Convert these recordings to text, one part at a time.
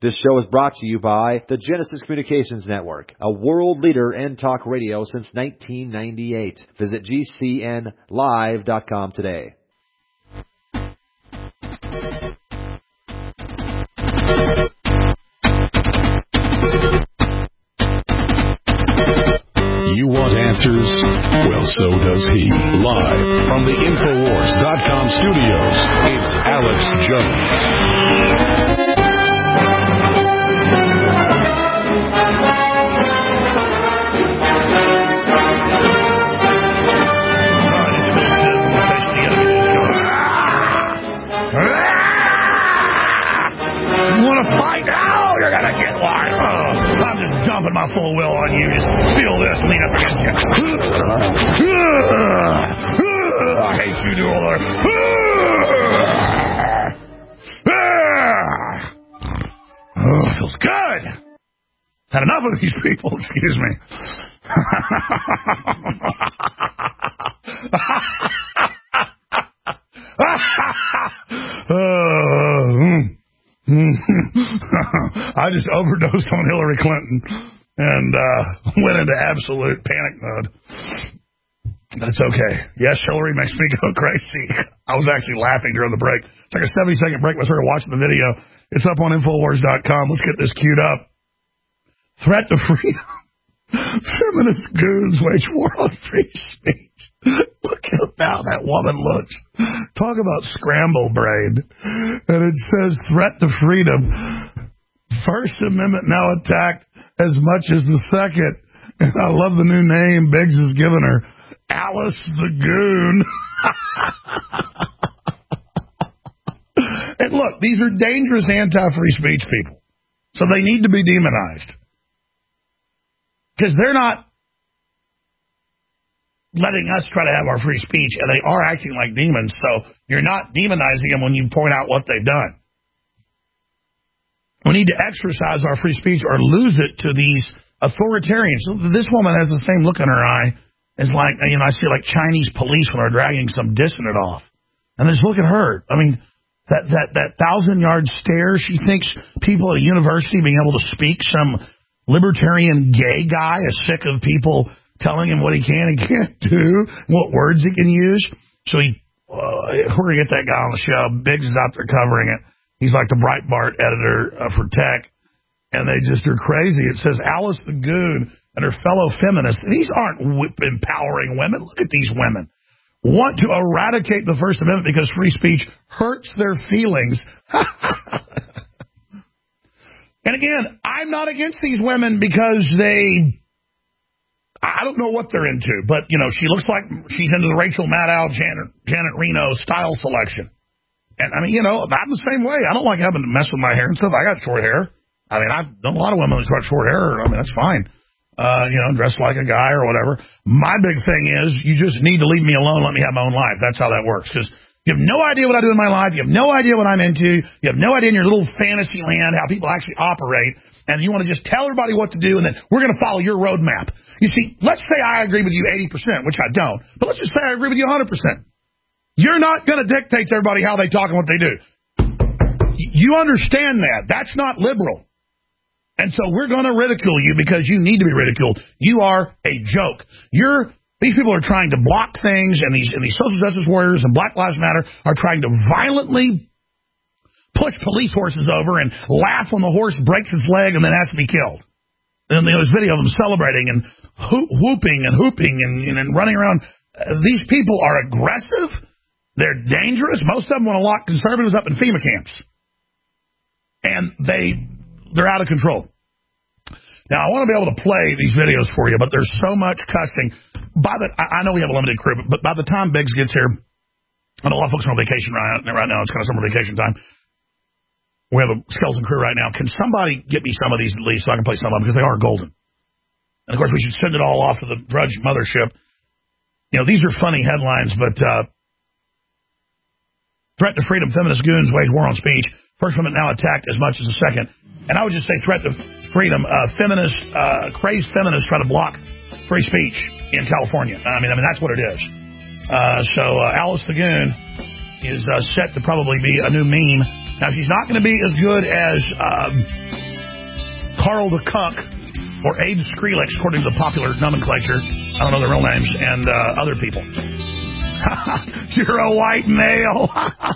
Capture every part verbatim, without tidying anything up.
This show is brought to you by the Genesis Communications Network, a world leader in talk radio since nineteen ninety-eight. Visit G C N live dot com today. You want answers? Well, so does he. Live from the Infowars dot com studios, it's Alex Jones. You want to fight? Oh, you're going to get one. Oh, I'm just dumping my full will on you. Just feel this, lean up against you. I hate you, Dueler. Oh, it feels good. Had enough of these people, excuse me. uh, mm. I just overdosed on Hillary Clinton and uh, went into absolute panic mode. That's okay. Yes, Hillary makes me go crazy. I was actually laughing during the break. It's like a seventy-second break. I started watching the video. It's up on Infowars dot com. Let's get this queued up. Threat to freedom. Feminist goons wage war on free speech. Look at how that woman looks. Talk about scramble brain. And it says threat to freedom. First Amendment now attacked as much as the Second. And I love the new name Biggs has given her. Alice the Goon. And look, these are dangerous anti-free speech people. So they need to be demonized. Because they're not letting us try to have our free speech, and they are acting like demons, so you're not demonizing them when you point out what they've done. We need to exercise our free speech or lose it to these authoritarians. This woman has the same look in her eye as, like, you know, I see like Chinese police when they're dragging some dissident off. And just look at her. I mean, that, that, that thousand-yard stare, she thinks people at a university being able to speak, some libertarian gay guy is sick of people telling him what he can and can't do, what words he can use. So he, uh, we're going to get that guy on the show. Biggs is out there covering it. He's like the Breitbart editor uh, for tech. And they just are crazy. It says Alice the Goon and her fellow feminists. These aren't w- empowering women. Look at these women. Want to eradicate the First Amendment because free speech hurts their feelings. And again, I'm not against these women because they, I don't know what they're into, but, you know, she looks like she's into the Rachel Maddow, Janet, Janet Reno style selection. And, I mean, you know, I'm the same way. I don't like having to mess with my hair and stuff. I got short hair. I mean, I've known a lot of women who've got short hair. I mean, that's fine. Uh, you know, dress like a guy or whatever. My big thing is you just need to leave me alone, let me have my own life. That's how that works. Because you have no idea what I do in my life. You have no idea what I'm into. You have no idea in your little fantasy land how people actually operate. And you want to just tell everybody what to do, and then we're going to follow your roadmap. You see, let's say I agree with you eighty percent, which I don't. But let's just say I agree with you one hundred percent. You're not going to dictate to everybody how they talk and what they do. You understand that. That's not liberal. And so we're going to ridicule you because you need to be ridiculed. You are a joke. You're... These people are trying to block things, and these and these social justice warriors and Black Lives Matter are trying to violently push police horses over and laugh when the horse breaks its leg and then has to be killed. And there was video of them celebrating and ho- whooping and hooping and, and, and running around. Uh, these people are aggressive. They're dangerous. Most of them want to lock conservatives up in FEMA camps. And they, they're out of control. Now, I want to be able to play these videos for you, but there's so much cussing. By the, I know we have a limited crew, but by the time Biggs gets here, I know a lot of folks are on vacation right now. Right now, it's kind of summer vacation time. We have a skeleton crew right now. Can somebody get me some of these at least so I can play some of them because they are golden? And of course, we should send it all off to the Drudge mothership. You know, these are funny headlines, but uh, threat to freedom, feminist goons wage war on speech. First Amendment now attacked as much as the Second. And I would just say threat to freedom. Uh, feminists, uh, crazed feminists try to block free speech in California. I mean, I mean that's what it is. Uh, so uh, Alice the Goon is uh, set to probably be a new meme. Now, she's not going to be as good as um, Carl the Cuck, or Abe Skrillex, according to the popular nomenclature. I don't know their real names, and uh, other people. You're a white male.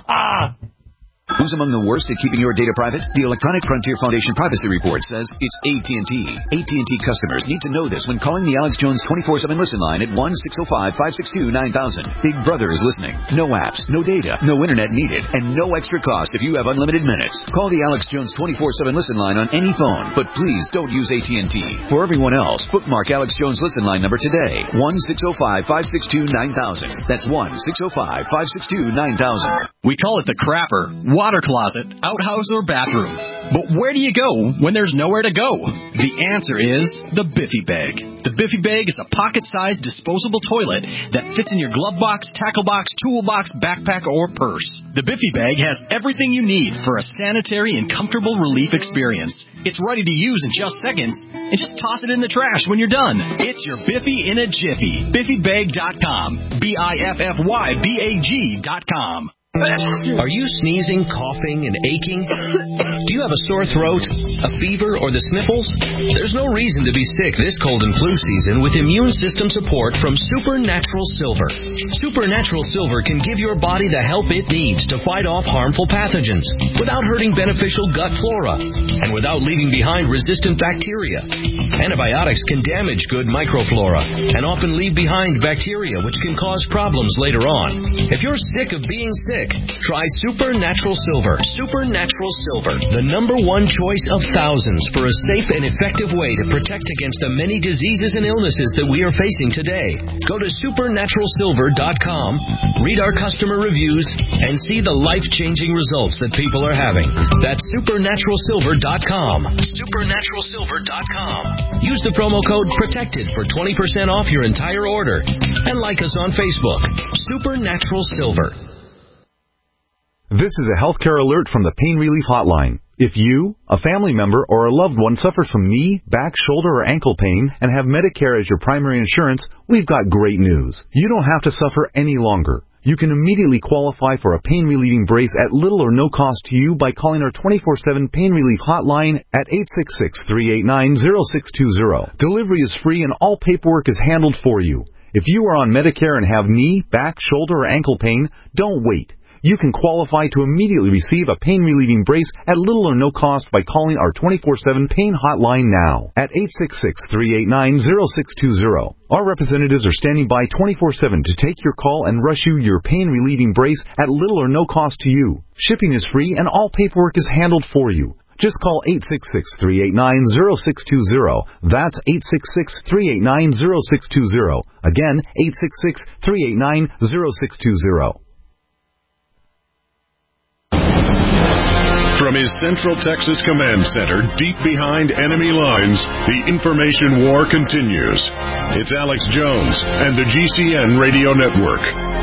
Who's among the worst at keeping your data private? The Electronic Frontier Foundation Privacy Report says it's A T and T. A T and T customers need to know this when calling the Alex Jones twenty-four seven listen line at one six zero five, five six two, nine thousand. Big Brother is listening. No apps, no data, no internet needed, and no extra cost if you have unlimited minutes. Call the Alex Jones twenty-four seven listen line on any phone, but please don't use A T and T. For everyone else, bookmark Alex Jones listen line number today. one six zero five, five six two, nine thousand. That's one six zero five, five six two, nine thousand. We call it the crapper, water closet, outhouse, or bathroom. But where do you go when there's nowhere to go? The answer is the Biffy Bag. The Biffy Bag is a pocket-sized disposable toilet that fits in your glove box, tackle box, toolbox, backpack, or purse. The Biffy Bag has everything you need for a sanitary and comfortable relief experience. It's ready to use in just seconds, and just toss it in the trash when you're done. It's your Biffy in a jiffy. Biffy Bag dot com. B I F F Y B A G dot com. Are you sneezing, coughing, and aching? Do you have a sore throat, a fever, or the sniffles? There's no reason to be sick this cold and flu season with immune system support from Supernatural Silver. Supernatural Silver can give your body the help it needs to fight off harmful pathogens without hurting beneficial gut flora and without leaving behind resistant bacteria. Antibiotics can damage good microflora and often leave behind bacteria which can cause problems later on. If you're sick of being sick, try Supernatural Silver. Supernatural Silver, the number one choice of thousands for a safe and effective way to protect against the many diseases and illnesses that we are facing today. Go to supernatural silver dot com, read our customer reviews, and see the life-changing results that people are having. That's supernatural silver dot com. supernatural silver dot com. Use the promo code PROTECTED for twenty percent off your entire order. And like us on Facebook. Supernatural Silver. This is a healthcare alert from the Pain Relief Hotline. If you, a family member, or a loved one suffers from knee, back, shoulder, or ankle pain and have Medicare as your primary insurance, we've got great news. You don't have to suffer any longer. You can immediately qualify for a pain-relieving brace at little or no cost to you by calling our twenty-four seven Pain Relief Hotline at eight six six, three eight nine, zero six two zero. Delivery is free and all paperwork is handled for you. If you are on Medicare and have knee, back, shoulder, or ankle pain, don't wait. You can qualify to immediately receive a pain-relieving brace at little or no cost by calling our twenty-four seven Pain Hotline now at eight six six, three eight nine, zero six two zero. Our representatives are standing by twenty-four seven to take your call and rush you your pain-relieving brace at little or no cost to you. Shipping is free and all paperwork is handled for you. Just call eight six six, three eight nine, zero six two zero. That's eight six six, three eight nine, zero six two zero. Again, eight six six, three eight nine, zero six two zero. From his Central Texas Command Center, deep behind enemy lines, the information war continues. It's Alex Jones and the G C N Radio Network.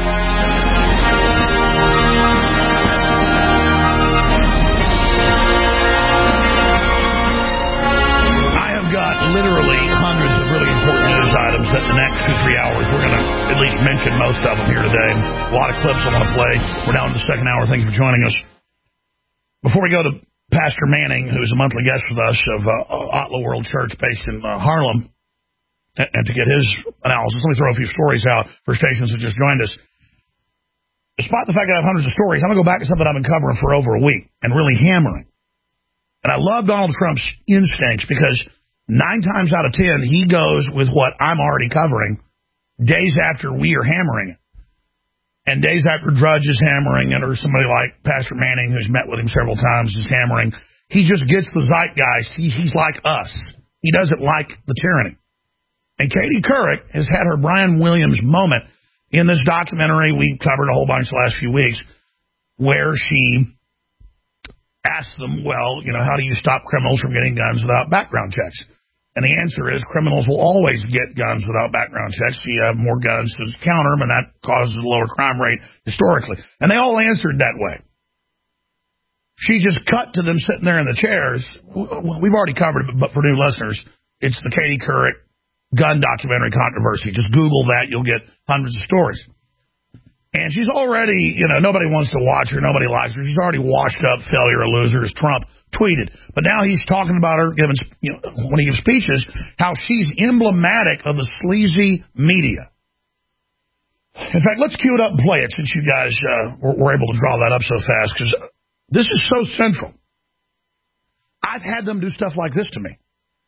I have got literally hundreds of really important news items that the next two, three hours, we're going to at least mention most of them here today. A lot of clips I want to play. We're down to the second hour. Thank you for joining us. Before we go to Pastor Manning, who's a monthly guest with us of uh, Otla World Church based in uh, Harlem, and, and to get his analysis, let me throw a few stories out for stations that just joined us. Despite the fact that I have hundreds of stories, I'm going to go back to something I've been covering for over a week and really hammering. And I love Donald Trump's instincts because nine times out of ten, he goes with what I'm already covering days after we are hammering it. And days after Drudge is hammering it, or somebody like Pastor Manning, who's met with him several times, is hammering, he just gets the zeitgeist. He, he's like us. He doesn't like the tyranny. And Katie Couric has had her Brian Williams moment in this documentary we covered a whole bunch the last few weeks, where she asks them, well, you know, how do you stop criminals from getting guns without background checks? And the answer is criminals will always get guns without background checks. You have more guns to counter them, and that causes a lower crime rate historically. And they all answered that way. She just cut to them sitting there in the chairs. We've already covered it, but for new listeners, it's the Katie Couric gun documentary controversy. Just Google that. You'll get hundreds of stories. And she's already, you know, nobody wants to watch her. Nobody likes her. She's already washed up failure, a loser, as Trump tweeted. But now he's talking about her, giving, you know, when he gives speeches, how she's emblematic of the sleazy media. In fact, let's cue it up and play it since you guys uh, were, were able to draw that up so fast, because this is so central. I've had them do stuff like this to me.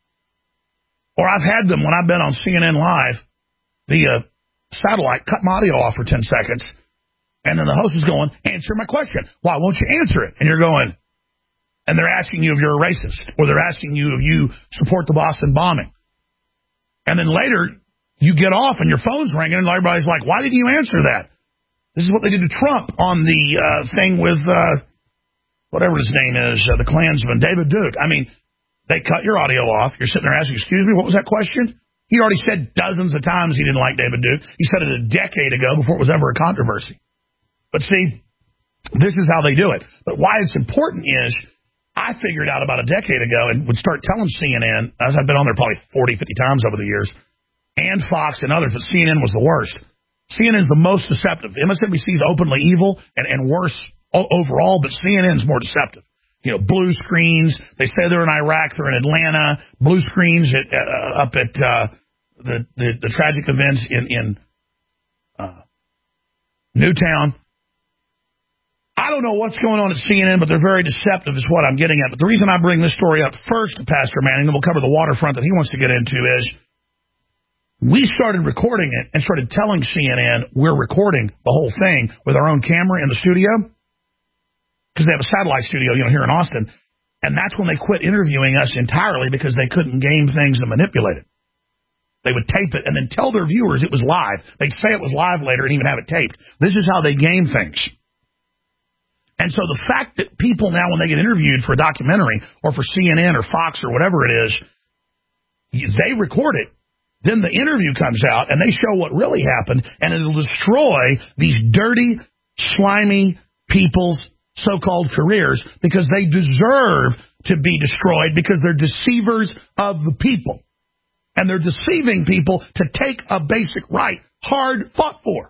Or I've had them when I've been on C N N Live via satellite, cut my audio off for ten seconds, and then the host is going, answer my question. Why won't you answer it? And you're going, and they're asking you if you're a racist, or they're asking you if you support the Boston bombing. And then later, you get off and your phone's ringing, and everybody's like, why didn't you answer that? This is what they did to Trump on the uh, thing with, uh, whatever his name is, uh, the Klansman, David Duke. I mean, they cut your audio off. You're sitting there asking, excuse me, what was that question? He already said dozens of times he didn't like David Duke. He said it a decade ago before it was ever a controversy. But see, this is how they do it. But why it's important is I figured out about a decade ago and would start telling C N N, as I've been on there probably forty, fifty times over the years, and Fox and others, but C N N was the worst. C N N is the most deceptive. M S N B C is openly evil and, and worse overall, but C N N is more deceptive. You know, blue screens. They say they're in Iraq. They're in Atlanta. Blue screens at, uh, up at uh, the, the the tragic events in in uh, Newtown. I don't know what's going on at C N N, but they're very deceptive, is what I'm getting at. But the reason I bring this story up first to Pastor Manning, and we'll cover the waterfront that he wants to get into, is we started recording it and started telling C N N we're recording the whole thing with our own camera in the studio, because they have a satellite studio, you know, here in Austin. And that's when they quit interviewing us entirely, because they couldn't game things and manipulate it. They would tape it and then tell their viewers it was live. They'd say it was live later and even have it taped. This is how they game things. And so the fact that people now, when they get interviewed for a documentary or for C N N or Fox or whatever it is, they record it. Then the interview comes out and they show what really happened, and it'll destroy these dirty, slimy people's so-called careers, because they deserve to be destroyed because they're deceivers of the people. And they're deceiving people to take a basic right hard fought for.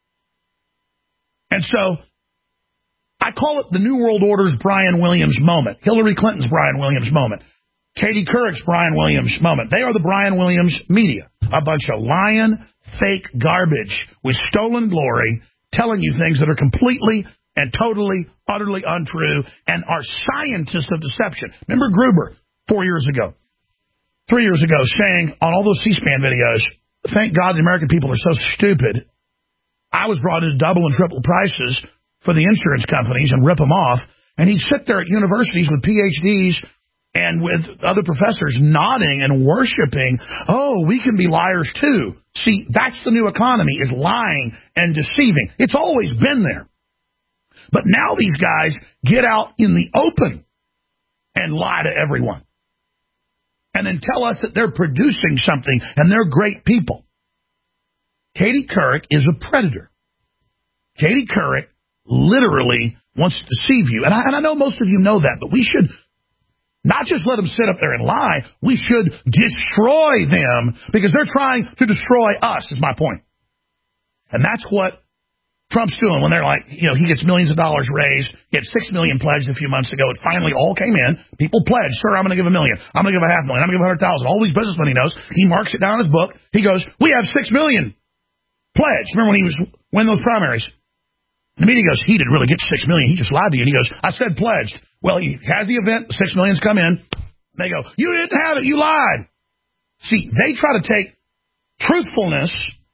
And so I call it the New World Order's Brian Williams moment, Hillary Clinton's Brian Williams moment, Katie Couric's Brian Williams moment. They are the Brian Williams media, a bunch of lying, fake garbage with stolen glory, telling you things that are completely and totally, utterly untrue, and are scientists of deception. Remember Gruber four years ago, three years ago, saying on all those C-SPAN videos, thank God the American people are so stupid. I was brought in to double and triple prices for the insurance companies and rip them off. And he'd sit there at universities with P H Ds and with other professors nodding and worshiping, oh, we can be liars too. See, that's the new economy, is lying and deceiving. It's always been there. But now these guys get out in the open and lie to everyone. And then tell us that they're producing something and they're great people. Katie Couric is a predator. Katie Couric literally wants to deceive you. And I, and I know most of you know that, but we should not just let them sit up there and lie. We should destroy them, because they're trying to destroy us, is my point. And that's what Trump's doing when they're like, you know, he gets millions of dollars raised. He had six million pledged a few months ago. It finally all came in. People pledged, sir, I'm going to give a million. I'm going to give a half million. I'm going to give a hundred thousand. All these businessmen he knows, he marks it down in his book. He goes, we have six million pledged. Remember when he was winning those primaries? The media goes, he didn't really get six million. He just lied to you. And he goes, I said pledged. Well, he has the event. Six million's come in. They go, you didn't have it. You lied. See, they try to take truthfulness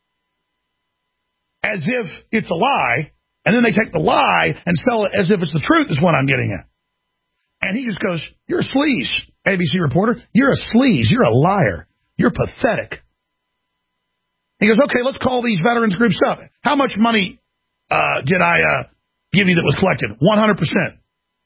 as if it's a lie, and then they take the lie and sell it as if it's the truth, is what I'm getting at. And he just goes, you're a sleaze, A B C reporter. You're a sleaze. You're a liar. You're pathetic. He goes, okay, let's call these veterans groups up. How much money uh, did I uh, give you that was collected? one hundred percent.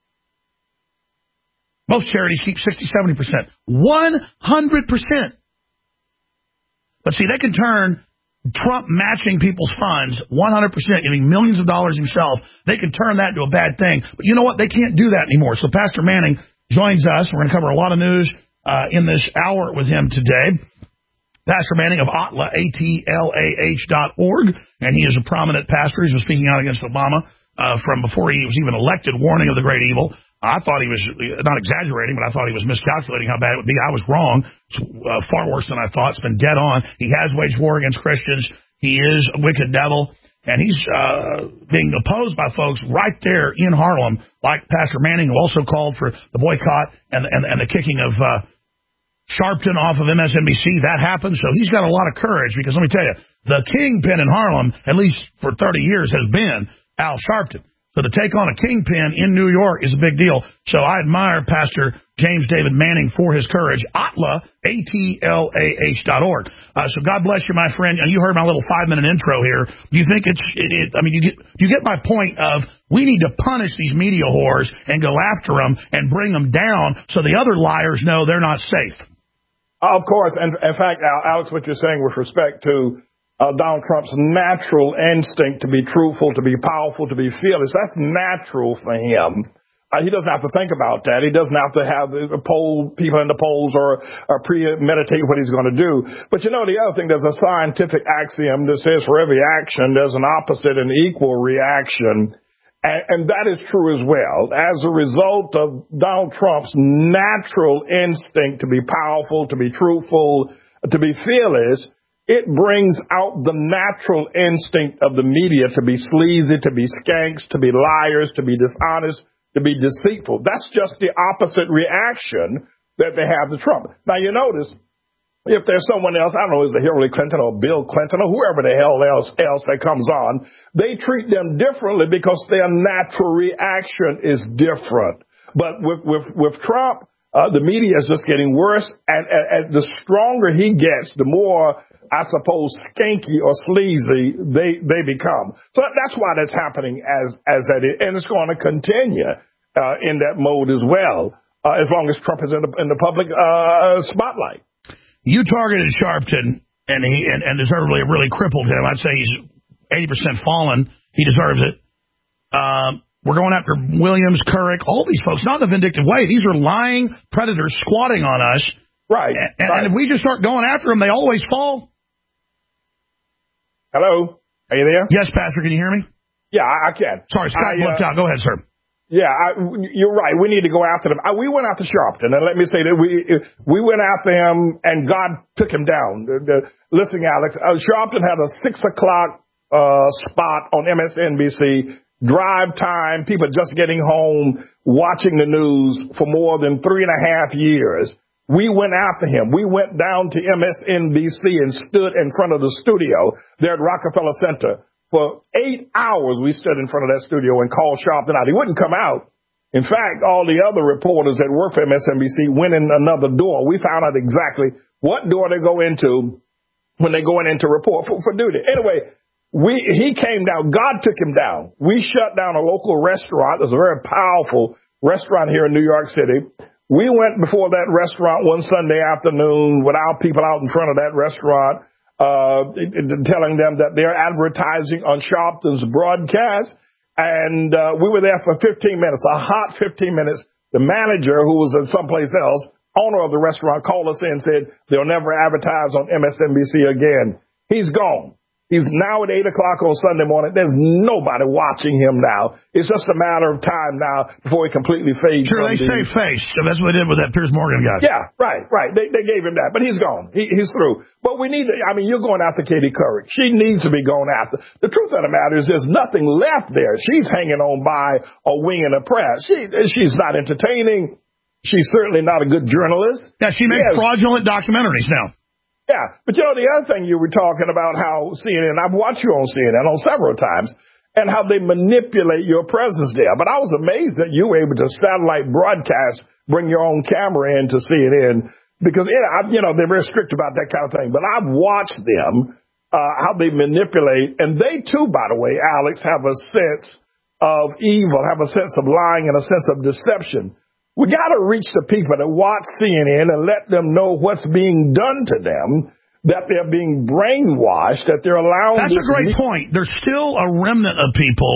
Most charities keep sixty, seventy percent. one hundred percent. But see, they can turn Trump matching people's funds, one hundred percent, giving millions of dollars himself. They can turn that into a bad thing. But you know what? They can't do that anymore. So Pastor Manning joins us. We're going to cover a lot of news uh, in this hour with him today. Pastor Manning of A T L A, A T L A H dot org, and he is a prominent pastor. He's been speaking out against Obama uh, from before he was even elected, warning of the great evil. I thought he was, not exaggerating, but I thought he was miscalculating how bad it would be. I was wrong. It's uh, far worse than I thought. It's been dead on. He has waged war against Christians. He is a wicked devil. And he's uh, being opposed by folks right there in Harlem, like Pastor Manning, who also called for the boycott and, and, and the kicking of uh, Sharpton off of M S N B C. That happened, so he's got a lot of courage, because let me tell you, the kingpin in Harlem, at least for thirty years, has been Al Sharpton. So to take on a kingpin in New York is a big deal. So I admire Pastor James David Manning for his courage. A T L A, A T L A H dot org. Uh, so God bless you, my friend. You heard my little five-minute intro here. Do you think it's, it, it, I mean, you get, you get my point of we need to punish these media whores and go after them and bring them down so the other liars know they're not safe. Of course. And in fact, Alex, what you're saying with respect to Uh, Donald Trump's natural instinct to be truthful, to be powerful, to be fearless, that's natural for him. Uh, he doesn't have to think about that. He doesn't have to have the poll people in the polls or, or premeditate what he's going to do. But you know, the other thing, there's a scientific axiom that says for every action, there's an opposite and equal reaction. And, and that is true as well. As a result of Donald Trump's natural instinct to be powerful, to be truthful, to be fearless, it brings out the natural instinct of the media to be sleazy, to be skanks, to be liars, to be dishonest, to be deceitful. That's just the opposite reaction that they have to Trump. Now, you notice, if there's someone else, I don't know, is it Hillary Clinton or Bill Clinton or whoever the hell else, else that comes on, they treat them differently because their natural reaction is different. But with, with, with Trump, uh, the media is just getting worse, and, and, and the stronger he gets, the more, I suppose, skanky or sleazy they they become. So that's why that's happening as as that is, and it's going to continue uh, in that mode as well, uh, as long as Trump is in the, in the public uh, spotlight. You targeted Sharpton, and he and, and deservedly really crippled him. I'd say he's eighty percent fallen. He deserves it. Um, we're going after Williams, Couric, all these folks, not in a vindictive way. These are lying predators squatting on us. Right. And, and, right. and if we just start going after them, they always fall. Hello? Are you there? Yes, Pastor, can you hear me? Yeah, I, I can. Sorry, Scott I, left uh, out. Go ahead, sir. Yeah, I, you're right. We need to go after them. I, we went after Sharpton, and let me say that we we went after him, and God took him down. The, the, listen, Alex, uh, Sharpton had a six o'clock uh, spot on M S N B C, drive time, people just getting home, watching the news for more than three and a half years. We went after him. We went down to M S N B C and stood in front of the studio there at Rockefeller Center. For eight hours, we stood in front of that studio and called Sharpton out. He wouldn't come out. In fact, all the other reporters that work for M S N B C went in another door. We found out exactly what door they go into when they go in to report for, for duty. Anyway, we he came down. God took him down. We shut down a local restaurant. There's a very powerful restaurant here in New York City. We went before that restaurant one Sunday afternoon with our people out in front of that restaurant, uh, telling them that they're advertising on Sharpton's broadcast. And uh, we were there for fifteen minutes, a hot fifteen minutes. The manager, who was in someplace else, owner of the restaurant, called us in and said they'll never advertise on M S N B C again. He's gone. He's now at eight o'clock on Sunday morning. There's nobody watching him now. It's just a matter of time now before he completely fades. Sure, they the, stay faced. So that's what they did with that Piers Morgan guy. Yeah, right, right. They they gave him that, but he's gone. He, he's through. But we need to, I mean, you're going after Katie Couric. She needs to be going after. The truth of the matter is there's nothing left there. She's hanging on by a wing and a press. She, she's not entertaining. She's certainly not a good journalist. Yeah, she makes yes. fraudulent documentaries now. Yeah, but you know, the other thing you were talking about how C N N, I've watched you on C N N on several times, and how they manipulate your presence there. But I was amazed that you were able to satellite broadcast, bring your own camera in to C N N, because, you know, they're very strict about that kind of thing. But I've watched them, uh, how they manipulate, and they too, by the way, Alex, have a sense of evil, have a sense of lying and a sense of deception. We got to reach the people that watch C N N and let them know what's being done to them, that they're being brainwashed, that they're allowing. That's a great point. There's still a remnant of people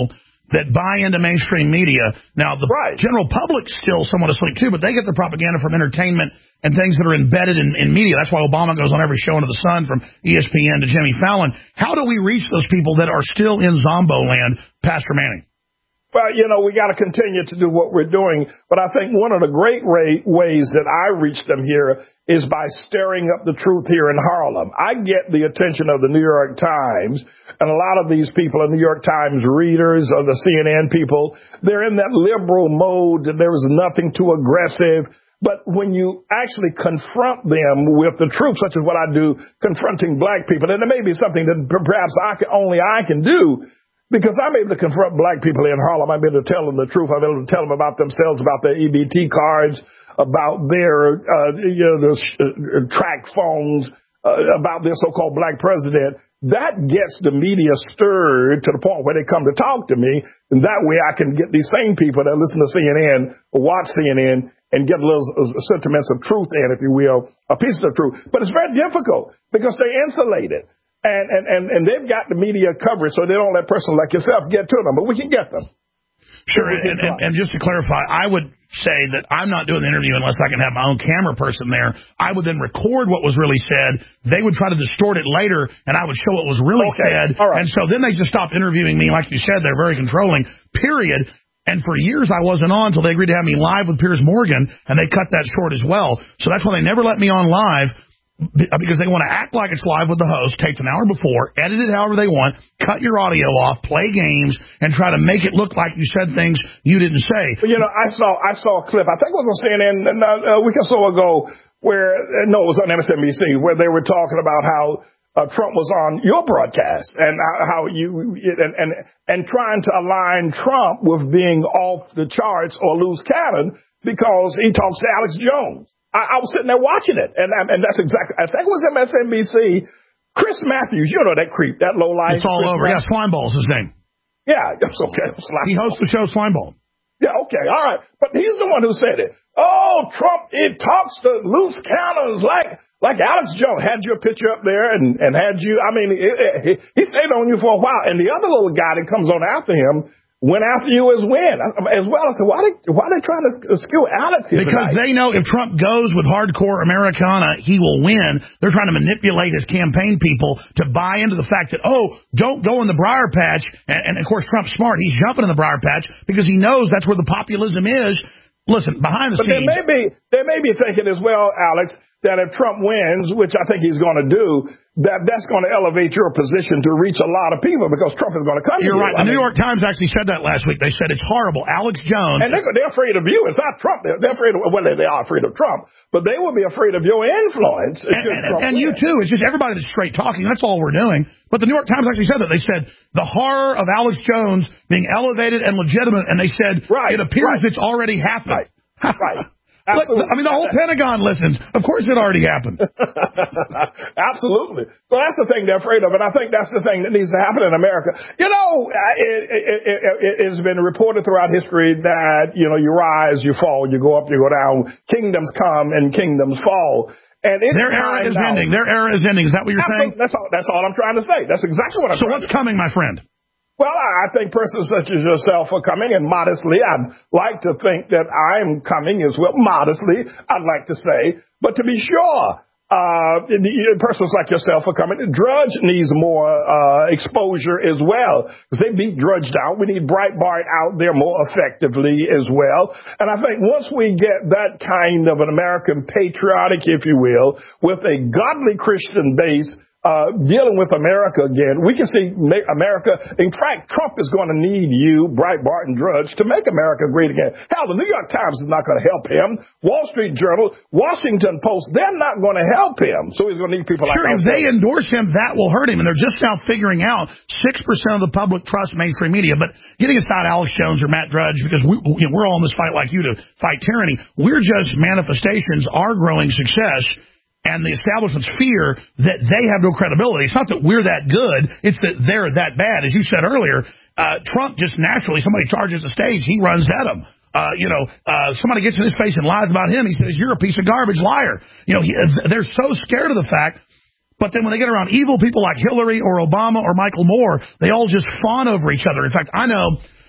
that buy into mainstream media. Now, the right. general public's still somewhat asleep, too, but they get their propaganda from entertainment and things that are embedded in, in media. That's why Obama goes on every show under the sun, from E S P N to Jimmy Fallon. How do we reach those people that are still in Zombo land, Pastor Manning? Well, you know, we got to continue to do what we're doing. But I think one of the great way, ways that I reach them here is by stirring up the truth here in Harlem. I get the attention of the New York Times, and a lot of these people are New York Times readers or the C N N people. They're in that liberal mode. There is nothing too aggressive. But when you actually confront them with the truth, such as what I do, confronting black people, and it may be something that perhaps I can, only I can do, because I'm able to confront black people in Harlem. I'm able to tell them the truth. I'm able to tell them about themselves, about their E B T cards, about their uh, you know, the uh, track phones, uh, about their so-called black president. That gets the media stirred to the point where they come to talk to me. And that way I can get these same people that listen to C N N or watch C N N and get a little uh, sentiments of truth in, if you will, a piece of the truth. But it's very difficult because they're insulated. And, and, and, and they've got the media coverage, so they don't let a person like yourself get to them. But we can get them. Sure, and, and, and just to clarify, I would say that I'm not doing the interview unless I can have my own camera person there. I would then record what was really said. They would try to distort it later, and I would show what was really okay. said. All right. And so then they just stopped interviewing me. Like you said, they're very controlling, period. And for years I wasn't on until they agreed to have me live with Piers Morgan, and they cut that short as well. So that's why they never let me on live. Because they want to act like it's live with the host, taped an hour before, edit it however they want, cut your audio off, play games, and try to make it look like you said things you didn't say. Well, you know, I saw I saw a clip, I think it was on C N N a week or so ago, where, no, it was on M S N B C, where they were talking about how uh, Trump was on your broadcast and how you, and, and, and trying to align Trump with being off the charts or loose cannon because he talks to Alex Jones. I, I was sitting there watching it, and and that's exactly, I think it was M S N B C. Chris Matthews, you know that creep, that low life. It's all Chris over. Matthews. Yeah, Slimeball's his name. Yeah, that's okay. He hosts the show Slimeball. Yeah, okay, all right. But he's the one who said it. Oh, Trump, it talks to loose cannons like like Alex Jones. Had your picture up there and, and had you, I mean, it, it, he stayed on you for a while. And the other little guy that comes on after him went after you as well. As well. I said, why they, why are they trying to skew Alex here Because tonight? they know if Trump goes with hardcore Americana, he will win. They're trying to manipulate his campaign people to buy into the fact that, oh, don't go in the briar patch. And, and of course, Trump's smart. He's jumping in the briar patch because he knows that's where the populism is. Listen, behind the but scenes. But they may be, they may be thinking as well, Alex, that if Trump wins, which I think he's going to do, that that's going to elevate your position to reach a lot of people because Trump is going to come You're to you. right. The I New mean, York Times actually said that last week. They said it's horrible. Alex Jones. And they're, they're afraid of you. It's not Trump. They're, they're afraid of, well, they, they are afraid of Trump, but they will be afraid of your influence. And, and, and you too. It's just everybody that's straight talking. That's all we're doing. But the New York Times actually said that. They said the horror of Alex Jones being elevated and legitimate, and they said right, it appears right. it's already happened. Right. right. Absolutely. I mean, the whole Pentagon listens. Of course it already happened. Absolutely. So that's the thing they're afraid of, and I think that's the thing that needs to happen in America. You know, it, it, it, it, it's been reported throughout history that, you know, you rise, you fall, you go up, you go down. Kingdoms come and kingdoms fall. And their era is now, ending. Their era is ending. Is that what you're saying? That's all, that's all I'm trying to say. That's exactly what I'm so trying to say. So what's coming, my friend? Well, I think persons such as yourself are coming, and modestly, I'd like to think that I'm coming as well. Modestly, I'd like to say, but to be sure, uh, the, persons like yourself are coming. Drudge needs more uh, exposure as well, because they beat Drudge down. We need Breitbart out there more effectively as well. And I think once we get that kind of an American patriotic, if you will, with a godly Christian base, Uh, dealing with America again, we can see America. In fact, Trump is going to need you, Breitbart and Drudge, to make America great again. Hell, the New York Times is not going to help him. Wall Street Journal, Washington Post, they're not going to help him. So he's going to need people sure, like us. Sure, if they endorse him, that will hurt him. And they're just now figuring out six percent of the public trust mainstream media. But getting aside Alex Jones or Matt Drudge, because we, you know, we're all in this fight like you to fight tyranny, we're just manifestations, our growing success, and the establishment's fear that they have no credibility. It's not that we're that good. It's that they're that bad. As you said earlier, uh, Trump just naturally, somebody charges the stage, he runs at him. Uh, you know, uh, somebody gets in his face and lies about him. He says, you're a piece of garbage liar. You know, he, they're so scared of the fact. But then when they get around evil people like Hillary or Obama or Michael Moore, they all just fawn over each other. In fact, I know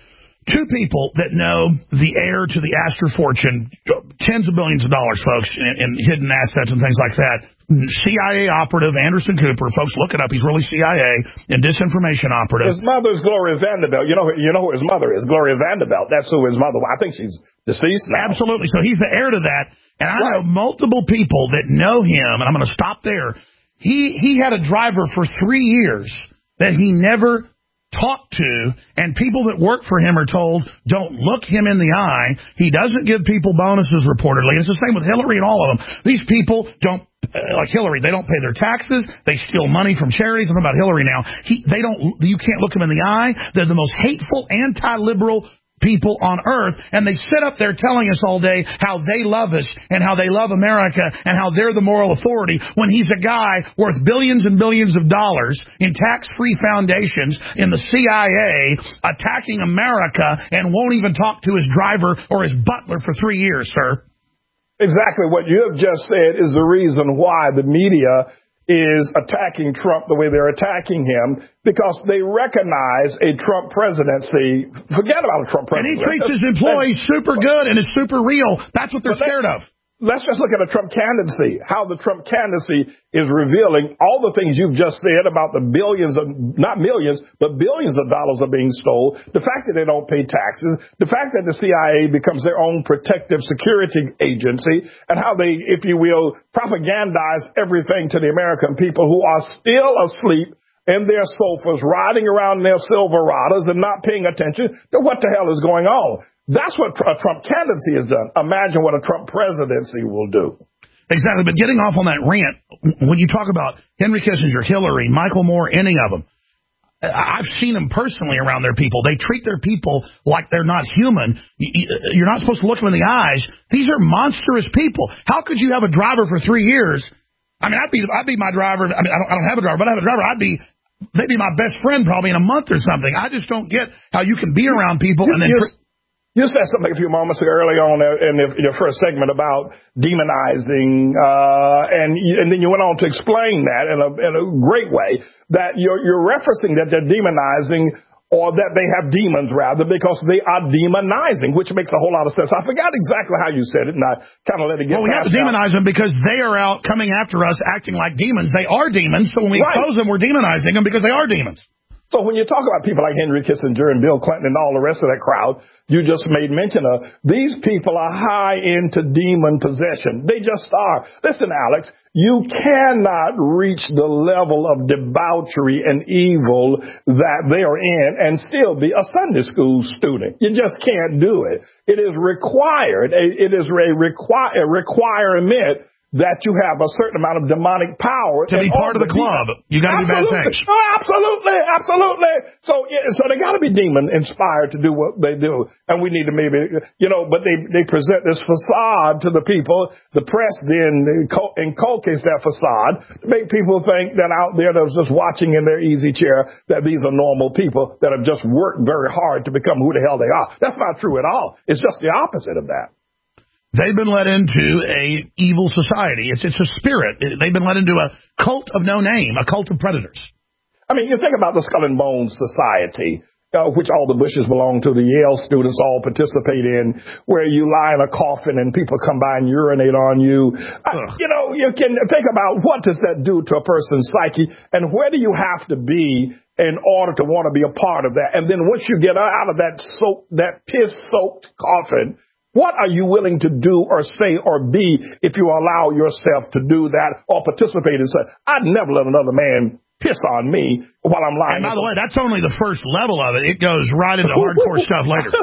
two people that know the heir to the Astor fortune, tens of billions of dollars, folks, in, in hidden assets and things like that. C I A operative Anderson Cooper, folks, look it up. He's really C I A and disinformation operative. His mother's Gloria Vanderbilt. You know, you know who his mother is, Gloria Vanderbilt. That's who his mother was. I think she's deceased now. Absolutely. So he's the heir to that. And I right. know multiple people that know him, and I'm going to stop there. He he had a driver for three years that he never talked to, and people that work for him are told, don't look him in the eye. He doesn't give people bonuses reportedly. It's the same with Hillary and all of them. These people don't, uh, like Hillary, they don't pay their taxes. They steal money from charities. I'm talking about Hillary now. He, they don't, you can't look him in the eye. They're the most hateful, anti-liberal people on earth, and they sit up there telling us all day how they love us and how they love America and how they're the moral authority when he's a guy worth billions and billions of dollars in tax-free foundations in the C I A attacking America and won't even talk to his driver or his butler for three years, sir. Exactly what you have just said is the reason why the media is attacking Trump the way they're attacking him, because they recognize a Trump presidency. Forget about a Trump presidency. And he treats his employees super good and is super real. That's what they're scared of. Let's just look at the Trump candidacy, how the Trump candidacy is revealing all the things you've just said about the billions of, not millions, but billions of dollars are being stolen, the fact that they don't pay taxes, the fact that the C I A becomes their own protective security agency, and how they, if you will, propagandize everything to the American people who are still asleep in their sofas, riding around in their Silverados and not paying attention to what the hell is going on. That's what a Trump candidacy has done. Imagine what a Trump presidency will do. Exactly. But getting off on that rant, when you talk about Henry Kissinger, Hillary, Michael Moore, any of them, I've seen them personally around their people. They treat their people like they're not human. You're not supposed to look them in the eyes. These are monstrous people. How could you have a driver for three years? I mean, I'd be, I'd be my driver. I mean, I don't, I don't have a driver, but I have a driver. I'd be, they'd be my best friend probably in a month or something. I just don't get how you can be around people and then. You said something a few moments ago early on in the, in the first segment about demonizing, uh, and, you, and then you went on to explain that in a, in a great way, that you're, you're referencing that they're demonizing, or that they have demons, rather, because they are demonizing, which makes a whole lot of sense. I forgot exactly how you said it, and I kind of let it get Well, we have to demonize out. them because they are out coming after us acting like demons. They are demons, so when we right. expose them, we're demonizing them because they are demons. So when you talk about people like Henry Kissinger and Bill Clinton and all the rest of that crowd you just made mention of, these people are high into demon possession. They just are. Listen, Alex, you cannot reach the level of debauchery and evil that they are in and still be a Sunday school student. You just can't do it. It is required. It is a, require, a requirement that you have a certain amount of demonic power to be part of the club. You got to do bad things. Oh, absolutely, absolutely. So, yeah, so they got to be demon inspired to do what they do, and we need to maybe, you know. But they they present this facade to the people. The press then inculcates that facade to make people think that out there that's just watching in their easy chair that these are normal people that have just worked very hard to become who the hell they are. That's not true at all. It's just the opposite of that. They've been led into a evil society. It's it's a spirit. They've been led into a cult of no name, a cult of predators. I mean, you think about the Skull and Bones Society, uh, which all the Bushes belong to, the Yale students all participate in, where you lie in a coffin and people come by and urinate on you. Uh, you know, you can think about what does that do to a person's psyche, and where do you have to be in order to want to be a part of that? And then once you get out of that soap, that piss-soaked coffin, what are you willing to do or say or be if you allow yourself to do that or participate in such? I'd never let another man piss on me while I'm lying. And by the way, that's only the first level of it. It goes right into hardcore stuff later.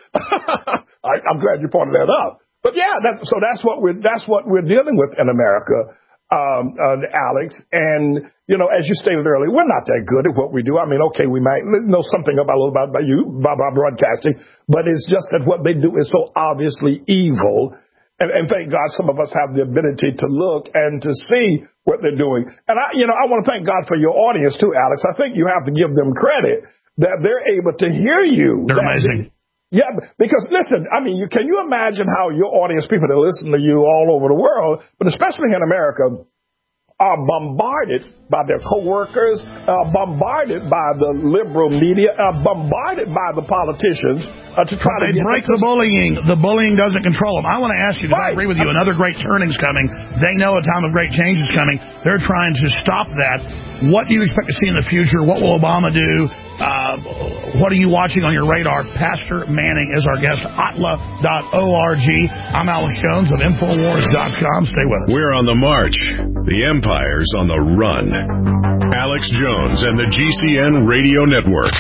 I, I'm glad you pointed that out. But yeah, that, so that's what we're that's what we're dealing with in America, um, uh, Alex. And you know, as you stated earlier, we're not that good at what we do. I mean, okay, we might know something about a little about, about you, about, about broadcasting, but it's just that what they do is so obviously evil. And, and thank God some of us have the ability to look and to see what they're doing. And I, you know, I want to thank God for your audience too, Alex. I think you have to give them credit that they're able to hear you. They're amazing. They, yeah, because listen, I mean, you, can you imagine how your audience, people that listen to you all over the world, but especially in America, are bombarded by their coworkers, are bombarded by the liberal media, are bombarded by the politicians uh, to try but to they get break the bullying. The bullying doesn't control them. I want to ask you, because I Right. agree with you, another great turning's coming. They know a time of great change is coming. They're trying to stop that. What do you expect to see in the future? What will Obama do? Uh, what are you watching on your radar? Pastor Manning is our guest. Atla dot org. I'm Alex Jones of Infowars dot com. Stay with us. We're on the march. The empire's on the run. Alex Jones and the G C N Radio Network.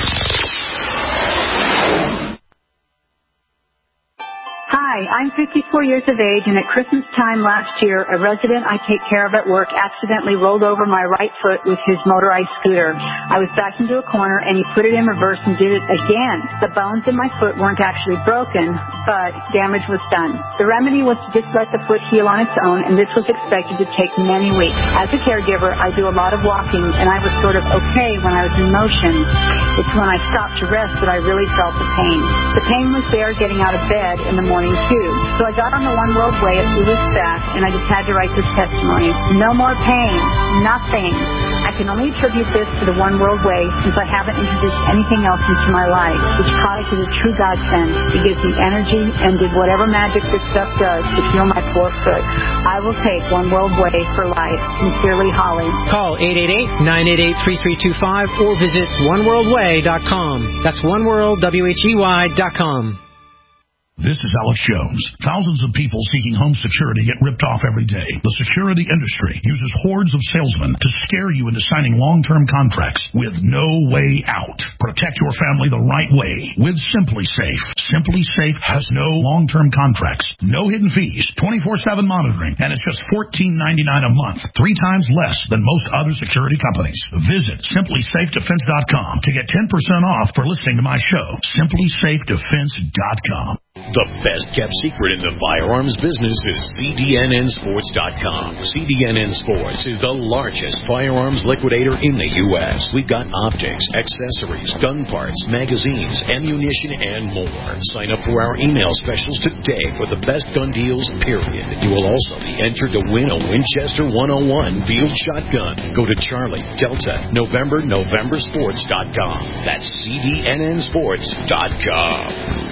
Hi, I'm fifty-four years of age, and at Christmas time last year, a resident I take care of at work accidentally rolled over my right foot with his motorized scooter. I was backed into a corner, and he put it in reverse and did it again. The bones in my foot weren't actually broken, but damage was done. The remedy was to just let the foot heal on its own, and this was expected to take many weeks. As a caregiver, I do a lot of walking, and I was sort of okay when I was in motion. It's when I stopped to rest that I really felt the pain. The pain was there getting out of bed in the morning, too. So I got on the One World Way at Hulu's staff, and I just had to write this testimony. No more pain. Nothing. I can only attribute this to the One World Way since I haven't introduced anything else into my life. This product is a true godsend. It gives me energy and did whatever magic this stuff does to heal my poor foot. I will take One World Way for life. Sincerely, Holly. Call eight eight eight, nine eight eight, three three two five or visit one world way dot com. That's oneworld, W H E Y dot com. This is Alex Jones. Thousands of people seeking home security get ripped off every day. The security industry uses hordes of salesmen to scare you into signing long-term contracts with no way out. Protect your family the right way with SimpliSafe. SimpliSafe has no long-term contracts, no hidden fees, twenty-four seven monitoring, and it's just fourteen ninety-nine a month, three times less than most other security companies. Visit Simply Safe Defense dot com to get ten percent off for listening to my show. Simply Safe Defense dot com. The best-kept secret in the firearms business is C D N N Sports dot com. C D N N Sports is the largest firearms liquidator in the U S We've got optics, accessories, gun parts, magazines, ammunition, and more. Sign up for our email specials today for the best gun deals, period. You will also be entered to win a Winchester one oh one field shotgun. Go to Charlie, Delta, November, November Sports dot com. That's C D N N Sports dot com.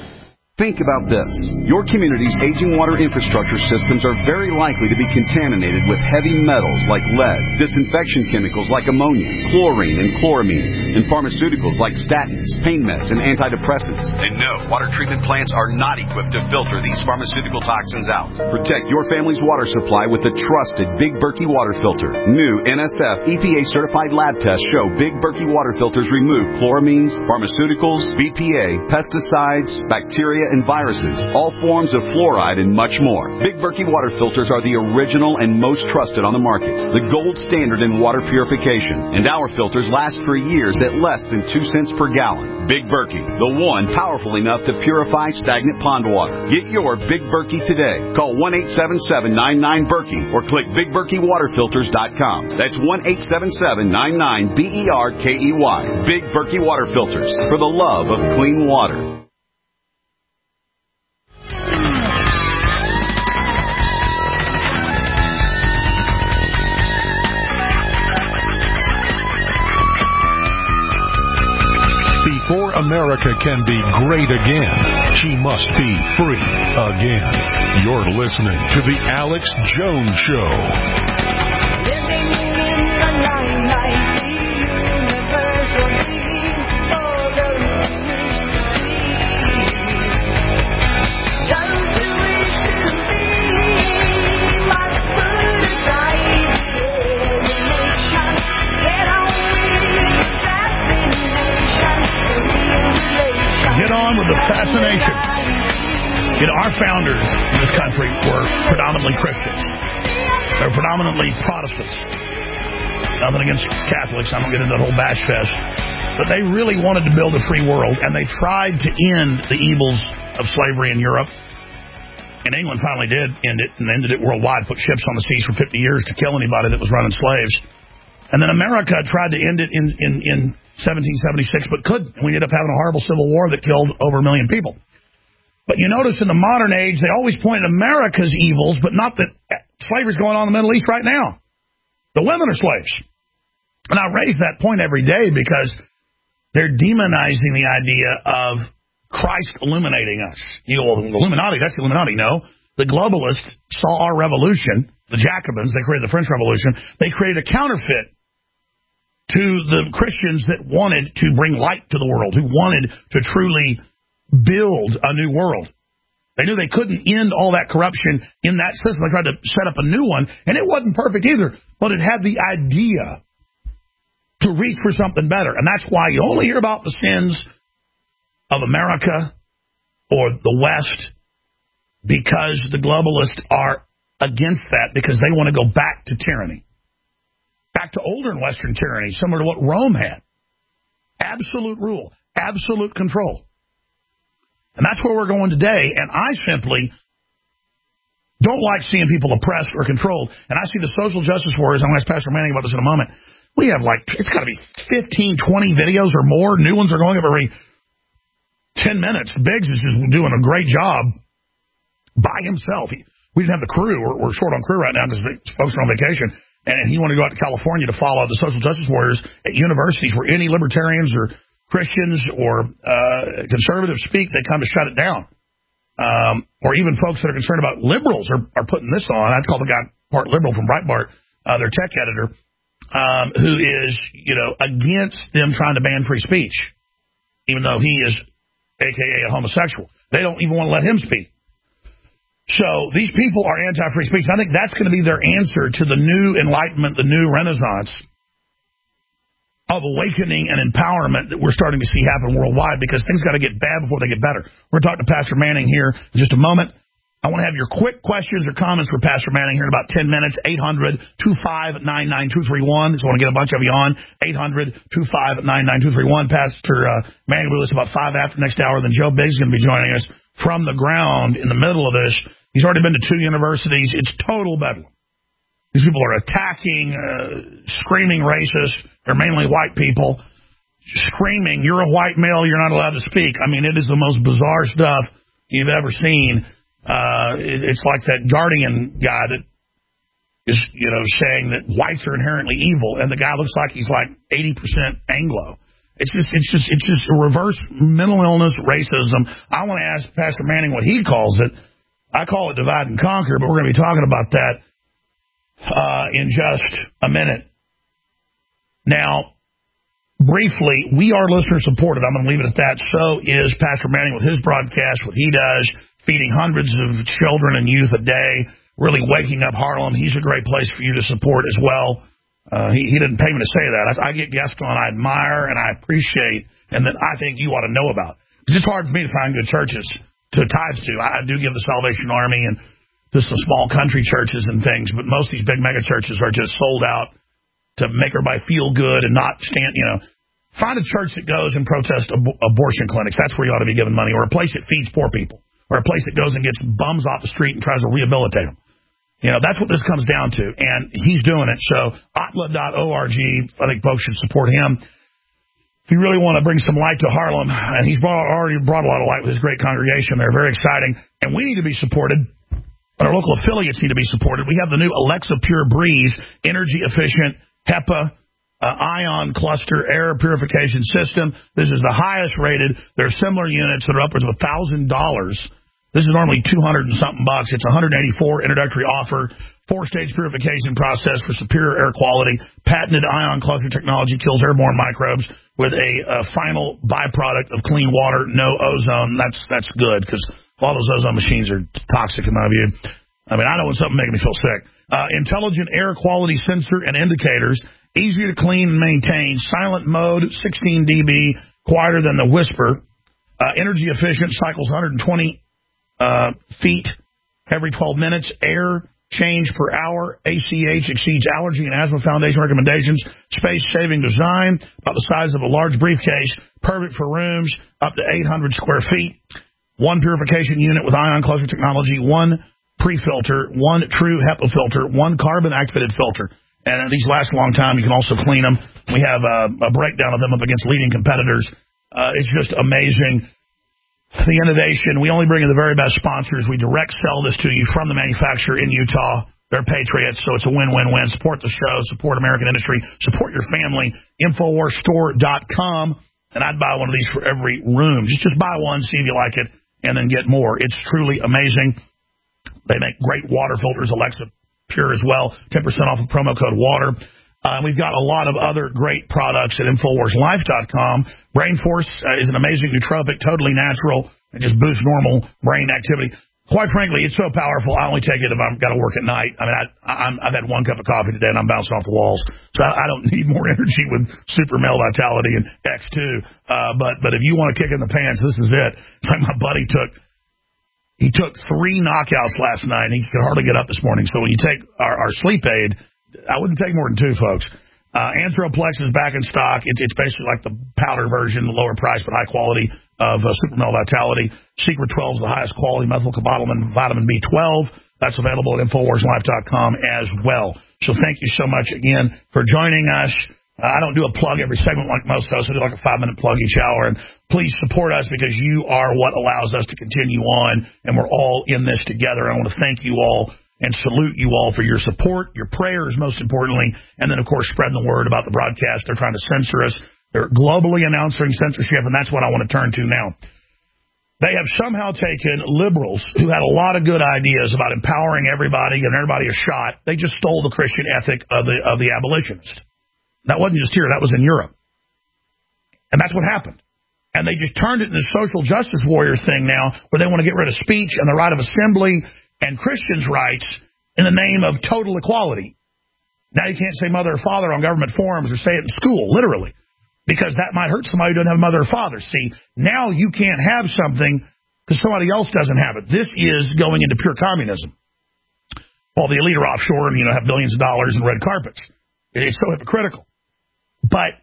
Think about this. Your community's aging water infrastructure systems are very likely to be contaminated with heavy metals like lead, disinfection chemicals like ammonia, chlorine and chloramines, and pharmaceuticals like statins, pain meds, and antidepressants. And no, water treatment plants are not equipped to filter these pharmaceutical toxins out. Protect your family's water supply with the trusted Big Berkey water filter. New N S F E P A-certified lab tests show Big Berkey water filters remove chloramines, pharmaceuticals, B P A, pesticides, bacteria, and viruses, all forms of fluoride, and much more. Big Berkey water filters are the original and most trusted on the market, the gold standard in water purification, and our filters last for years at less than two cents per gallon. Big Berkey, the one powerful enough to purify stagnant pond water. Get your Big Berkey today. Call one eight seven seven, nine nine, Berkey or click Big Berkey Water Filters dot com. That's one eight seven seven, nine nine, B E R K E Y. Big Berkey Water Filters, for the love of clean water. Before America can be great again, she must be free again. You're listening to The Alex Jones Show. Living in the limelight, the universal dream, all those who wish to see. Those who wish to be must put aside the alienation. Get on with the fascination. Get on with the fascination. You know, our founders in this country were predominantly Christians. They were predominantly Protestants. Nothing against Catholics. I don't get into that whole bash fest. But they really wanted to build a free world, and they tried to end the evils of slavery in Europe. And England finally did end it, and ended it worldwide, put ships on the seas for fifty years to kill anybody that was running slaves. And then America tried to end it in, in, in seventeen seventy-six, but couldn't. And we ended up having a horrible civil war that killed over a million people. But you notice in the modern age, they always point at America's evils, but not that slavery's going on in the Middle East right now. The women are slaves. And I raise that point every day because they're demonizing the idea of Christ illuminating us. You know, well, Illuminati, that's the Illuminati. No. The globalists saw our revolution, the Jacobins, they created the French Revolution. They created a counterfeit to the Christians that wanted to bring light to the world, who wanted to truly build a new world. They knew they couldn't end all that corruption in that system. They tried to set up a new one, and it wasn't perfect either, but it had the idea to reach for something better. And that's why you only hear about the sins of America or the West, because the globalists are against that, because they want to go back to tyranny. Back to older and Western tyranny, similar to what Rome had. Absolute rule, absolute control. And that's where we're going today, and I simply don't like seeing people oppressed or controlled. And I see the social justice warriors, I'm going to ask Pastor Manning about this in a moment. We have like, it's got to be fifteen, twenty videos or more. New ones are going up every ten minutes. Biggs is just doing a great job by himself. He, we didn't have the crew. We're, we're short on crew right now because folks are on vacation. And he wanted to go out to California to follow the social justice warriors at universities where any libertarians or Christians or uh, conservatives speak, they come to shut it down. Um, or even folks that are concerned about liberals are, are putting this on. I'd call the guy part liberal from Breitbart, uh, their tech editor, um, who is, you know, against them trying to ban free speech, even though he is, a k a a homosexual. They don't even want to let him speak. So these people are anti-free speech. I think that's going to be their answer to the new enlightenment, the new renaissance of awakening and empowerment that we're starting to see happen worldwide, because things got to get bad before they get better. We're going to talk to Pastor Manning here in just a moment. I want to have your quick questions or comments for Pastor Manning here in about ten minutes. eight hundred, two five nine, nine two three one. Just want to get a bunch of you on. eight hundred, two five nine, nine two three one. Pastor uh, Manning will be with us about five after next hour. Then Joe Biggs is going to be joining us from the ground in the middle of this. He's already been to two universities. It's total bedlam. These people are attacking, uh, screaming racist. They're mainly white people. Screaming, you're a white male, you're not allowed to speak. I mean, it is the most bizarre stuff you've ever seen. Uh, it, it's like that Guardian guy that is, you know, saying that whites are inherently evil, and the guy looks like he's like eighty percent Anglo. It's just, it's just, it's just a reverse mental illness racism. I want to ask Pastor Manning what he calls it. I call it divide and conquer, but we're going to be talking about that uh, in just a minute. Now, briefly, we are listener supported. I'm going to leave it at that. So is Pastor Manning with his broadcast, what he does, feeding hundreds of children and youth a day, really waking up Harlem. He's a great place for you to support as well. Uh, he, he didn't pay me to say that. I, I get guests on I admire and I appreciate, and that I think you ought to know about. It's just hard for me to find good churches to tithe to. I, I do give the Salvation Army and just some small country churches and things, but most of these big mega churches are just sold out to make everybody feel good and not stand, you know. Find a church that goes and protests ab- abortion clinics. That's where you ought to be giving money. Or a place that feeds poor people. Or a place that goes and gets bums off the street and tries to rehabilitate them. You know, that's what this comes down to. And he's doing it. So, A T L A dot org, I think folks should support him. If you really want to bring some light to Harlem, and he's brought, already brought a lot of light with his great congregation. They're very exciting. And we need to be supported. Our local affiliates need to be supported. We have the new Alexa Pure Breeze, energy efficient HEPA uh, ion cluster air purification system. This is the highest rated. There are similar units that are upwards of one thousand dollars. This is normally two hundred and something bucks. It's one hundred eighty-four introductory offer. Four-stage purification process for superior air quality. Patented ion cluster technology kills airborne microbes with a, a final byproduct of clean water, no ozone. That's that's good, because all those ozone machines are toxic in my view. I mean, I know when something making me feel sick. Uh, intelligent air quality sensor and indicators. Easier to clean and maintain. Silent mode, sixteen decibels, quieter than the whisper. Uh, energy efficient, cycles one hundred twenty Uh, feet every twelve minutes. Air change per hour. A C H exceeds Allergy and Asthma Foundation recommendations. Space-saving design, about the size of a large briefcase. Perfect for rooms up to eight hundred square feet. One purification unit with ion cluster technology. One pre-filter. One true HEPA filter. One carbon-activated filter. And these last a long time. You can also clean them. We have a, a breakdown of them up against leading competitors. Uh, it's just amazing. The innovation. We only bring in the very best sponsors. We direct sell this to you from the manufacturer in Utah. They're patriots, so it's a win-win-win. Support the show, support American industry, support your family. Infowars Store dot com, and I'd buy one of these for every room. Just just buy one, see if you like it, and then get more. It's truly amazing. They make great water filters, Alexa Pure as well. ten percent off with promo code WATER. Uh, we've got a lot of other great products at Infowars Life dot com. Brain Force uh, is an amazing nootropic, totally natural. It just boosts normal brain activity. Quite frankly, it's so powerful, I only take it if I've got to work at night. I mean, I, I'm, I've had one cup of coffee today, and I'm bouncing off the walls. So I, I don't need more energy with Super Male Vitality and X two. Uh, but, but if you want to kick in the pants, this is it. It's like my buddy took, he took three knockouts last night, and he could hardly get up this morning. So when you take our, our sleep aid, I wouldn't take more than two, folks. Uh, Anthroplex is back in stock. It's, it's basically like the powder version, the lower price but high quality of uh, Super Male Vitality. Secret twelve is the highest quality methylcobalamin vitamin B twelve. That's available at Infowars Life dot com as well. So thank you so much again for joining us. Uh, I don't do a plug every segment like most hosts. I do like a five-minute plug each hour. And please support us because you are what allows us to continue on, and we're all in this together. I want to thank you all and salute you all for your support, your prayers, most importantly, and then, of course, spreading the word about the broadcast. They're trying to censor us. They're globally announcing censorship, and that's what I want to turn to now. They have somehow taken liberals who had a lot of good ideas about empowering everybody, giving everybody a shot. They just stole the Christian ethic of the of the abolitionist. That wasn't just here. That was in Europe. And that's what happened. And they just turned it into the social justice warrior thing now, where they want to get rid of speech and the right of assembly and Christians' rights in the name of total equality. Now you can't say mother or father on government forums or say it in school, literally, because that might hurt somebody who doesn't have a mother or father. See, now you can't have something because somebody else doesn't have it. This is going into pure communism. Well, the elite are offshore and, you know, have billions of dollars and red carpets. It's so hypocritical. But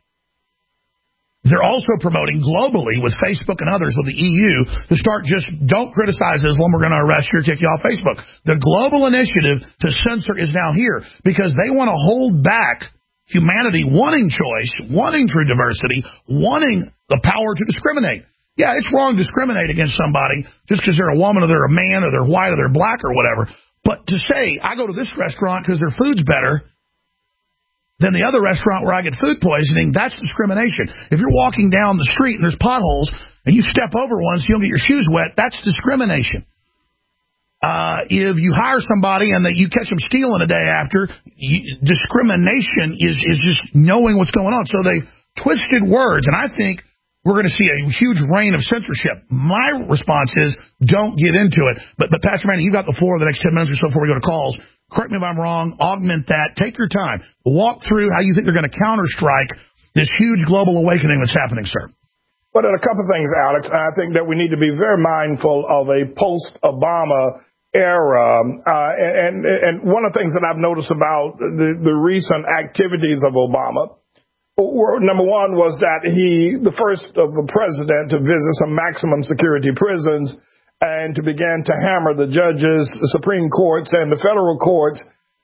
they're also promoting globally with Facebook and others with the E U to start just don't criticize Islam. We're going to arrest you or kick you off Facebook. The global initiative to censor is now here because they want to hold back humanity wanting choice, wanting true diversity, wanting the power to discriminate. Yeah, it's wrong to discriminate against somebody just because they're a woman or they're a man or they're white or they're black or whatever. But to say, I go to this restaurant because their food's better than the other restaurant where I get food poisoning, that's discrimination. If you're walking down the street and there's potholes and you step over one so you don't get your shoes wet, that's discrimination. Uh, if you hire somebody and that you catch them stealing a day after, you, discrimination is, is just knowing what's going on. So they twisted words, and I think we're going to see a huge reign of censorship. My response is don't get into it. But, but Pastor Manny, you've got the floor the next ten minutes or so before we go to calls. Correct me if I'm wrong. Augment that. Take your time. Walk through how you think they're going to counter-strike this huge global awakening that's happening, sir. Well, there are a couple of things, Alex. I think that we need to be very mindful of a post-Obama era. Uh, and, and one of the things that I've noticed about the, the recent activities of Obama, were, number one, was that he, the first of the president to visit some maximum security prisons and to begin to hammer the judges, the Supreme Courts, and the federal courts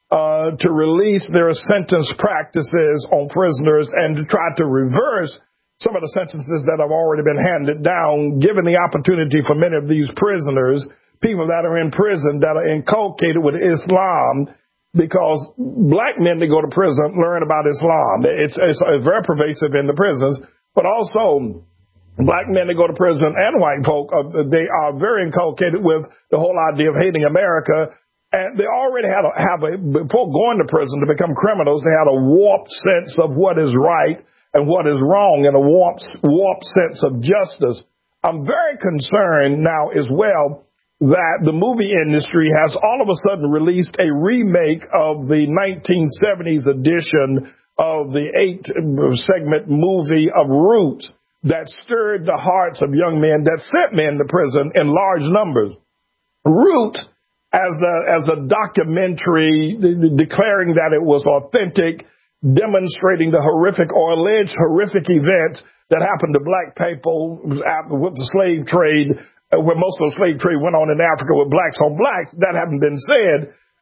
uh, to release their sentence practices on prisoners and to try to reverse some of the sentences that have already been handed down, given the opportunity for many of these prisoners, people that are in prison that are inculcated with Islam, because black men that go to prison learn about Islam. It's, it's, it's very pervasive in the prisons, but also black men that go to prison and white folk, uh, they are very inculcated with the whole idea of hating America. And they already had a, have a, before going to prison to become criminals, they had a warped sense of what is right and what is wrong and a warped, warped sense of justice. I'm very concerned now as well that the movie industry has all of a sudden released a remake of the nineteen seventies edition of the eight segment movie of Roots, that stirred the hearts of young men, that sent men to prison in large numbers. Roots, as a, as a documentary de- declaring that it was authentic, demonstrating the horrific or alleged horrific events that happened to black people after, with the slave trade, uh, where most of the slave trade went on in Africa with blacks on blacks. That having been said,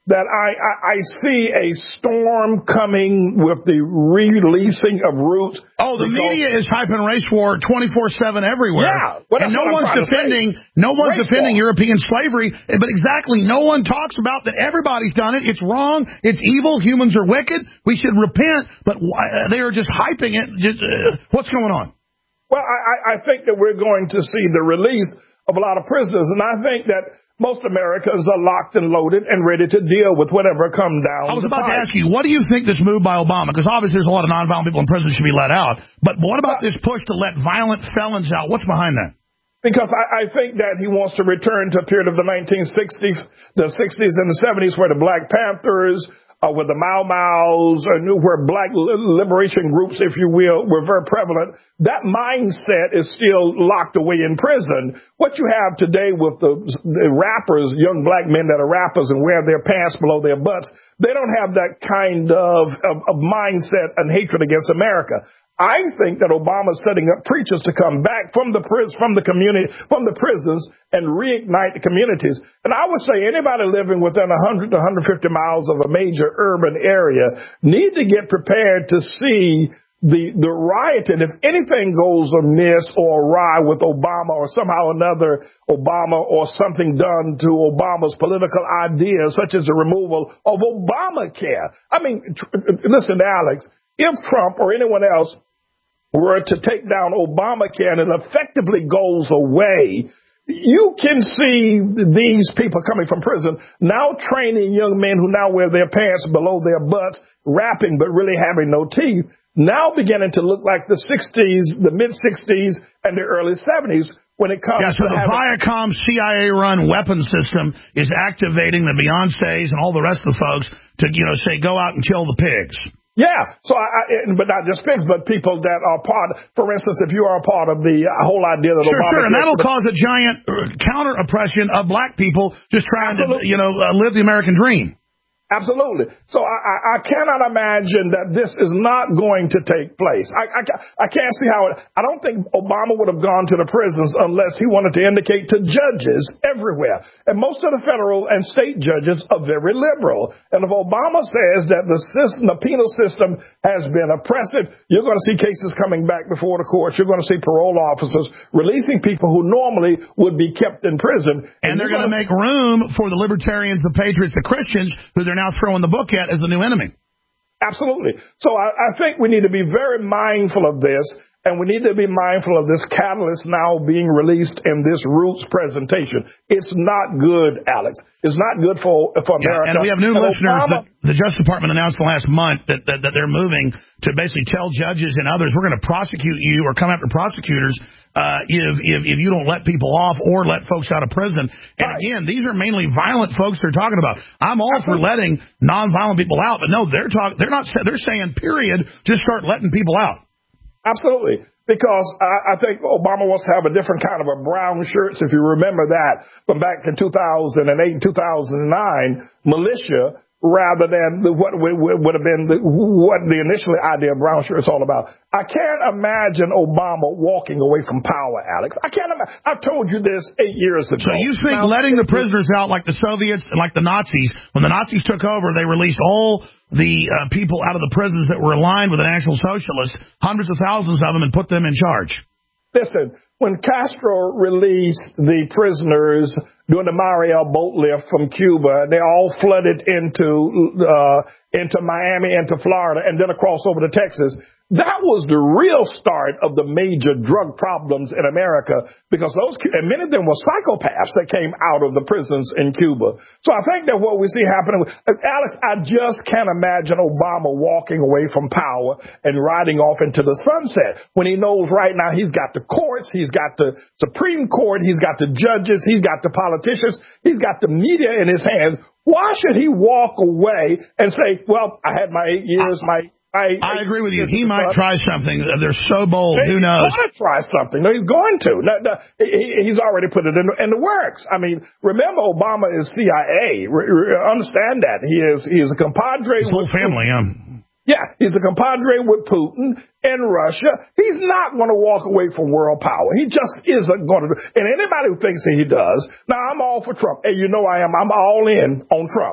that I, I, I see a storm coming with the releasing of roots. Oh, the media is hyping race war twenty-four seven everywhere. Yeah. Well, and no one's defending no one's race defending war. European slavery, but exactly, no one talks about that everybody's done it. It's wrong. It's evil. Humans are wicked. We should repent, but they are just hyping it. Just, uh, what's going on? Well, I, I think that we're going to see the release of a lot of prisoners, and I think that most Americans are locked and loaded and ready to deal with whatever comes down. I was the about pipe. to ask you, what do you think this move by Obama, because obviously there's a lot of nonviolent people in prison should be let out, but what about this push to let violent felons out? What's behind that? Because I, I think that he wants to return to a period of the nineteen sixties, the sixties and the seventies, where the Black Panthers, uh, with the Mau Maus, uh, where black liberation groups, if you will, were very prevalent. That mindset is still locked away in prison. What you have today with the, the rappers, young black men that are rappers and wear their pants below their butts, they don't have that kind of, of, of mindset and hatred against America. I think that Obama's setting up preachers to come back from the pris- from the community, from the prisons and reignite the communities. And I would say anybody living within one hundred to one hundred fifty miles of a major urban area need to get prepared to see the, the riot. And if anything goes amiss or awry with Obama or somehow another Obama or something done to Obama's political ideas, such as the removal of Obamacare. I mean, tr- listen, Alex, if Trump or anyone else were to take down Obamacare and it effectively goes away, you can see these people coming from prison now training young men who now wear their pants below their butts, rapping but really having no teeth, now beginning to look like the sixties, the mid-sixties, and the early seventies when it comes yeah, so to the having... Viacom C I A-run weapons system is activating the Beyoncés and all the rest of the folks to, you know, say, go out and kill the pigs. Yeah, so I, I, but not just pigs, but people that are part, for instance, if you are a part of the whole idea that sure, Obama... Sure, and that'll cause a giant counter-oppression of black people just trying Absolutely. to, you know, uh, live the American dream. Absolutely. So I, I, I cannot imagine that this is not going to take place. I, I, I can't see how it, I don't think Obama would have gone to the prisons unless he wanted to indicate to judges everywhere. And most of the federal and state judges are very liberal. And if Obama says that the system, the penal system has been oppressive, you're going to see cases coming back before the courts. You're going to see parole officers releasing people who normally would be kept in prison. And, and they're going to make room for the libertarians, the patriots, the Christians, who they're now throwing the book at as the new enemy. Absolutely. So I, I think we need to be very mindful of this, and we need to be mindful of this catalyst now being released in this Roots presentation. It's not good, Alex. It's not good for, for America. Yeah, and we have new and listeners Obama, that the Justice Department announced the last month that, that, that they're moving to basically tell judges and others, we're going to prosecute you or come after prosecutors uh, if, if if you don't let people off or let folks out of prison. And right. again, these are mainly violent folks they're talking about. I'm all Absolutely. for letting nonviolent people out, but no, they're talking. They're not. They're saying, period, just start letting people out. Absolutely. Because I, I think Obama wants to have a different kind of a brown shirts, if you remember that, from back in two thousand eight and two thousand nine, militia, rather than the, what would have been the, what the initial idea of brown shirts all about. I can't imagine Obama walking away from power, Alex. I can't imagine. I've told you this eight years ago. So you think now, letting the prisoners out like the Soviets and like the Nazis, when the Nazis took over, they released all the uh, people out of the prisons that were aligned with the National Socialists, hundreds of thousands of them, and put them in charge? Listen, when Castro released the prisoners during the Mariel boat lift from Cuba, they all flooded into uh, into Miami, into Florida, and then across over to Texas. That was the real start of the major drug problems in America, because those, and many of them were psychopaths that came out of the prisons in Cuba. So I think that what we see happening, Alex, I just can't imagine Obama walking away from power and riding off into the sunset when he knows right now he's got the courts, he's got the Supreme Court, he's got the judges, he's got the politicians, he's got the media in his hands. Why should he walk away and say, well, I had my eight years, my I, I agree with you. He might try something. They're so bold. Who knows? He's going to try something. No, he's going to. No, no, he, he's already put it in, in the works. I mean, remember, Obama is C I A. Re, re, understand that. He is he is a compadre. His whole family, yeah. Yeah, he's a compadre with Putin in Russia. He's not going to walk away from world power. He just isn't going to. And anybody who thinks that he does, now I'm all for Trump. And you know I am. I'm all in on Trump.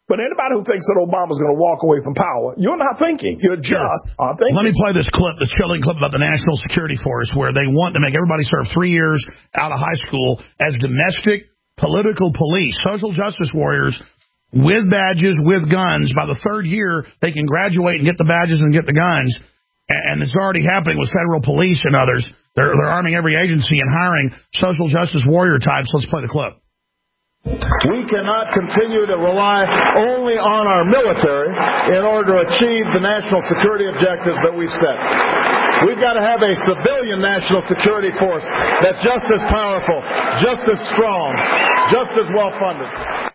But anybody who thinks that Obama's going to walk away from power, you're not thinking. You're just not thinking. Let me play this clip, the chilling clip about the National Security Force, where they want to make everybody serve three years out of high school as domestic political police, social justice warriors with badges, with guns. By the third year, they can graduate and get the badges and get the guns. And it's already happening with federal police and others. They're, they're arming every agency and hiring social justice warrior types. Let's play the clip. We cannot continue to rely only on our military in order to achieve the national security objectives that we've set. We've got to have a civilian national security force that's just as powerful, just as strong, just as well funded.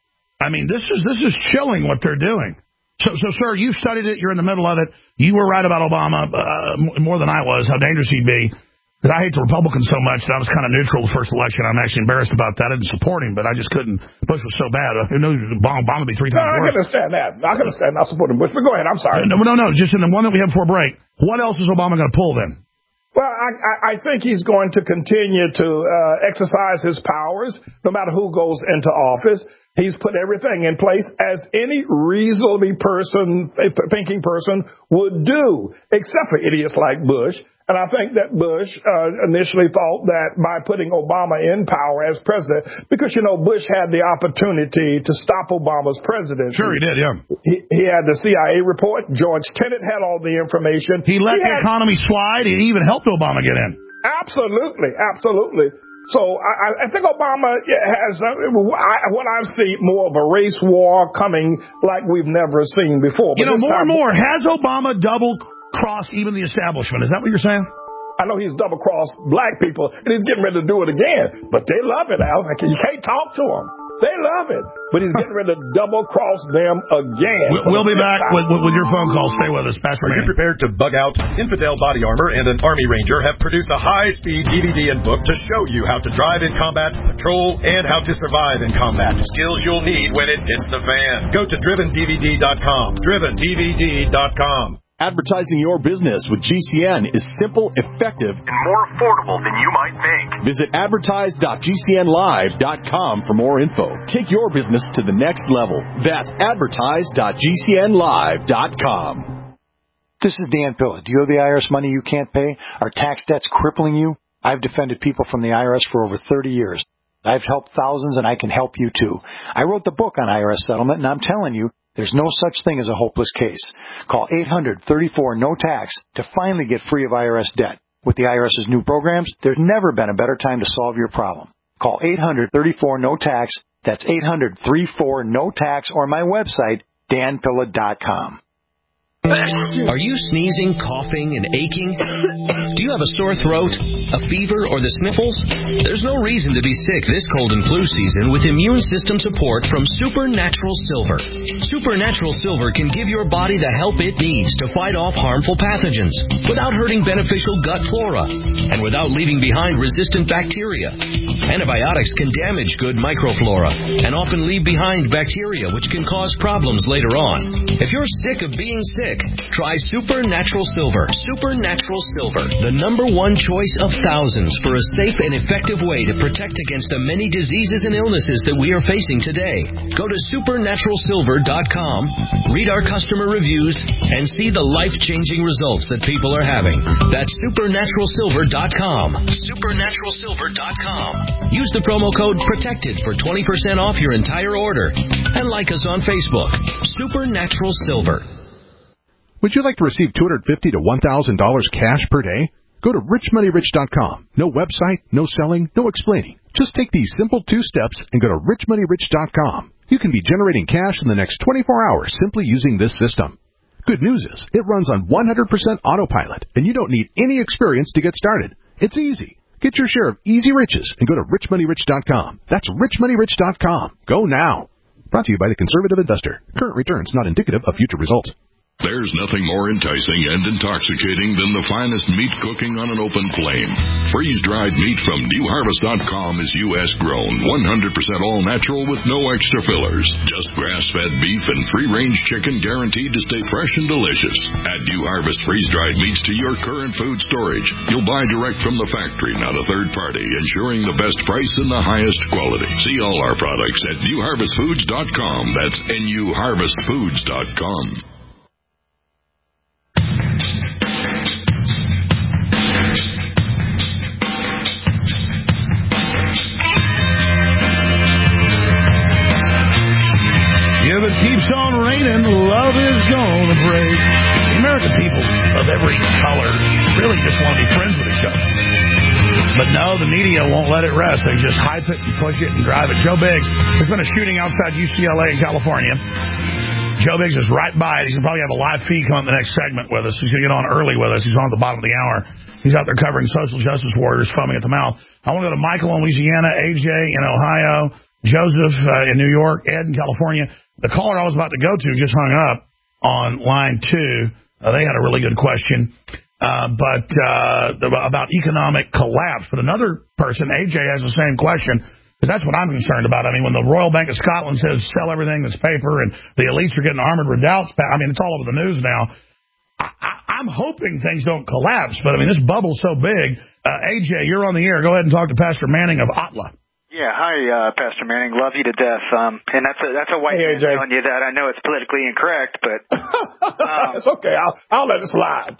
I mean, this is this is chilling what they're doing. So, so, sir, you studied it. You're in the middle of it. You were right about Obama uh, more than I was, how dangerous he'd be. That I hate the Republicans so much that I was kind of neutral the first election. I'm actually embarrassed about that. I didn't support him, but I just couldn't. Bush was so bad. Who knew Obama would be three times no, I worse? can understand that. I can understand not supporting Bush. But go ahead. I'm sorry. No, no, no. Just in the one that we have before break. What else is Obama going to pull then? Well, I, I, I think he's going to continue to uh, exercise his powers no matter who goes into office. He's put everything in place as any reasonably person, thinking person would do, except for idiots like Bush. And I think that Bush uh, initially thought that by putting Obama in power as president, because, you know, Bush had the opportunity to stop Obama's presidency. Sure, he did, yeah. He, he had the C I A report. George Tenet had all the information. He let he the had, economy slide. He even helped Obama get in. Absolutely, absolutely. So I, I think Obama has, uh, what I've seen, more of a race war coming like we've never seen before. You but know, more time, and more. Has Obama double-crossed even the establishment? Is that what you're saying? I know he's double-crossed black people, and he's getting ready to do it again. But they love it, Al. You can't talk to them. They love it. But he's getting ready to double-cross them again. We'll, we'll be back with, with your phone call. Stay with us. Pastor Are you prepared to bug out? Infidel Body Armor and an Army Ranger have produced a high-speed D V D and book to show you how to drive in combat, patrol, and how to survive in combat. Skills you'll need when it hits the fan. Go to driven D V D dot com. driven D V D dot com. Advertising your business with G C N is simple, effective, and more affordable than you might think. Visit advertise dot G C N live dot com for more info. Take your business to the next level. That's advertise dot G C N live dot com. This is Dan Pilla. Do you owe the I R S money you can't pay? Are tax debts crippling you? I've defended people from the I R S for over thirty years. I've helped thousands, and I can help you too. I wrote the book on I R S settlement, and I'm telling you, there's no such thing as a hopeless case. Call eight hundred thirty-four no tax to finally get free of I R S debt. With the IRS's new programs, there's never been a better time to solve your problem. Call eight hundred thirty-four no tax. That's eight hundred thirty-four no tax, or my website, dan pilla dot com. Are you sneezing, coughing, and aching? Do you have a sore throat, a fever, or the sniffles? There's no reason to be sick this cold and flu season with immune system support from Supernatural Silver. Supernatural Silver can give your body the help it needs to fight off harmful pathogens without hurting beneficial gut flora and without leaving behind resistant bacteria. Antibiotics can damage good microflora and often leave behind bacteria which can cause problems later on. If you're sick of being sick, try Supernatural Silver. Supernatural Silver, the number one choice of thousands for a safe and effective way to protect against the many diseases and illnesses that we are facing today. Go to supernatural silver dot com, read our customer reviews, and see the life-changing results that people are having. That's supernatural silver dot com. supernatural silver dot com. Use the promo code PROTECTED for twenty percent off your entire order. And like us on Facebook. Supernatural Silver. Would you like to receive two hundred fifty dollars to one thousand dollars cash per day? Go to rich money rich dot com. No website, no selling, no explaining. Just take these simple two steps and go to rich money rich dot com. You can be generating cash in the next twenty-four hours simply using this system. Good news is, it runs on one hundred percent autopilot, and you don't need any experience to get started. It's easy. Get your share of easy riches and go to rich money rich dot com. That's rich money rich dot com. Go now. Brought to you by the Conservative Investor. Current returns not indicative of future results. There's nothing more enticing and intoxicating than the finest meat cooking on an open flame. Freeze-dried meat from New Harvest dot com is U S grown, one hundred percent all natural with no extra fillers. Just grass-fed beef and free-range chicken guaranteed to stay fresh and delicious. Add New Harvest freeze-dried meats to your current food storage. You'll buy direct from the factory, not a third party, ensuring the best price and the highest quality. See all our products at New Harvest Foods dot com. That's N U Harvest Foods dot com. If it keeps on raining, love is gonna break. The American people of every color really just want to be friends with each other. But no, the media won't let it rest. They just hype it and push it and drive it. Joe Biggs, there's been a shooting outside U C L A in California. Joe Biggs is right by it. He's going to probably have a live feed come in the next segment with us. He's going to get on early with us. He's on at the bottom of the hour. He's out there covering social justice warriors, foaming at the mouth. I want to go to Michael in Louisiana, A J in Ohio, Joseph uh, in New York, Ed in California. The caller I was about to go to just hung up on line two. Uh, they had a really good question uh, but uh, about economic collapse. But another person, A J, has the same question. Because that's what I'm concerned about. I mean, when the Royal Bank of Scotland says sell everything that's paper and the elites are getting armored redoubts, I mean, it's all over the news now. I, I, I'm hoping things don't collapse, but I mean, this bubble's so big. Uh, A J, you're on the air. Go ahead and talk to Pastor Manning of Atla. Yeah, hi, uh, Pastor Manning. Love you to death. Um, and that's a that's a white hey, man telling you that. I know it's politically incorrect, but um, it's okay. I'll I'll let it slide.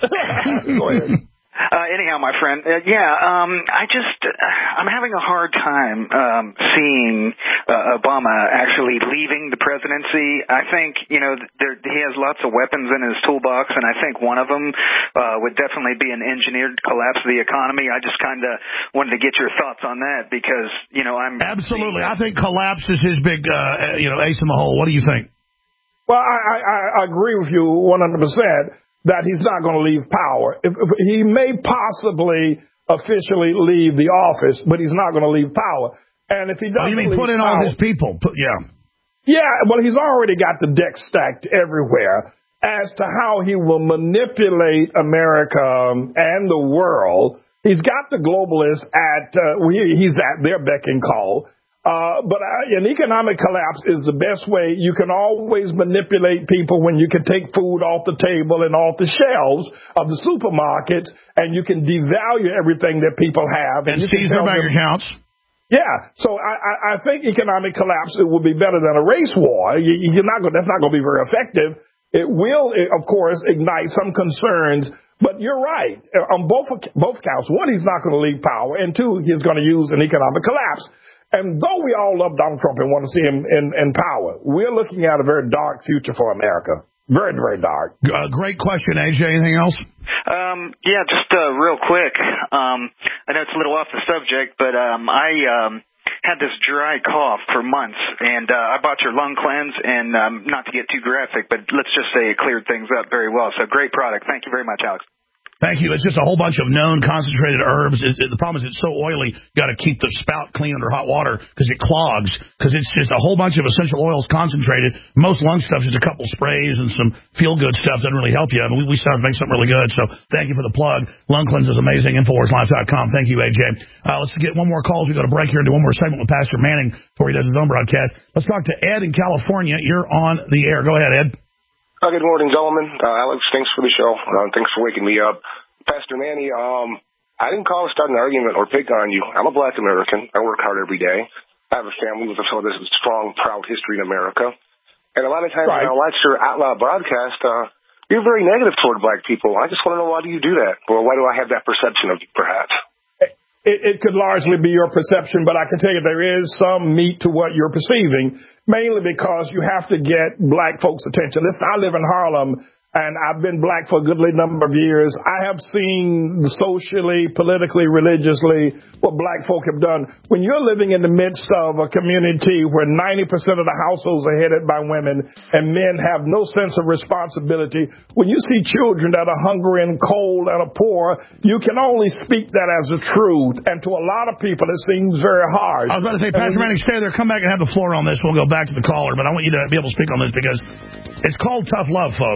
Go ahead. Uh, anyhow, my friend, uh, yeah, um, I just, uh, I'm having a hard time um, seeing uh, Obama actually leaving the presidency. I think, you know, there, he has lots of weapons in his toolbox, and I think one of them uh, would definitely be an engineered collapse of the economy. I just kind of wanted to get your thoughts on that because, you know, I'm... Absolutely. I think collapse is his big, uh, you know, ace in the hole. What do you think? Well, I, I, I agree with you one hundred percent. That he's not going to leave power. If, if he may possibly officially leave the office, but he's not going to leave power. And if he doesn't, oh, you mean leave put in power, all his people? Put, yeah, yeah. Well, he's already got the deck stacked everywhere as to how he will manipulate America and the world. He's got the globalists at uh, he's at their beck and call. Uh, but uh, an economic collapse is the best way. You can always manipulate people when you can take food off the table and off the shelves of the supermarkets, and you can devalue everything that people have. And, and seize their bank accounts. Yeah. So I, I, I think economic collapse it will be better than a race war. You, you're not going. That's not going to be very effective. It will, of course, ignite some concerns. But you're right on both both counts. One, he's not going to leave power, and two, he's going to use an economic collapse. And though we all love Donald Trump and want to see him in, in power, we're looking at a very dark future for America. Very, very dark. Uh, great question, A J. Anything else? Um, yeah, just uh, real quick. Um, I know it's a little off the subject, but um, I um, had this dry cough for months, and uh, I bought your lung cleanse, and um, not to get too graphic, but let's just say it cleared things up very well. So great product. Thank you very much, Alex. Thank you. It's just a whole bunch of known concentrated herbs. It, it, the problem is it's so oily, you got to keep the spout clean under hot water because it clogs. Because it's just a whole bunch of essential oils concentrated. Most lung stuff is just a couple sprays and some feel-good stuff. Doesn't really help you. I mean, we, we sound make something really good. So thank you for the plug. Lung cleanse is amazing. Infowars Life dot com. Thank you, A J. Uh, let's get one more call as we go to break here and do one more segment with Pastor Manning before he does his own broadcast. Let's talk to Ed in California. You're on the air. Go ahead, Ed. Uh, good morning, gentlemen. Uh, Alex, thanks for the show. Uh, thanks for waking me up. Pastor Manny, um, I didn't call to start an argument or pick on you. I'm a black American. I work hard every day. I have a family with a so this strong, proud history in America. And a lot of times right. when I watch your Outlaw broadcast, uh, you're very negative toward black people. I just want to know, why do you do that? Or why do I have that perception of you, perhaps? It, it could largely be your perception, but I can tell you there is some meat to what you're perceiving, mainly because you have to get black folks' attention. Listen, I live in Harlem, and I've been black for a goodly number of years. I have seen socially, politically, religiously what black folk have done. When you're living in the midst of a community where ninety percent of the households are headed by women and men have no sense of responsibility, when you see children that are hungry and cold and are poor, you can only speak that as a truth. And to a lot of people, it seems very hard. I was about to say, Pastor Manning, stay there. Come back and have the floor on this. We'll go back to the caller, but I want you to be able to speak on this because it's called tough love, folks. I mean,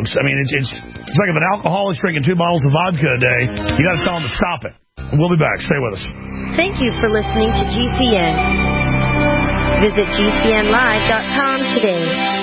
It's, it's, it's like if an alcoholic's drinking two bottles of vodka a day, you got to tell them to stop it. We'll be back. Stay with us. Thank you for listening to G C N. Visit G C N live dot com today.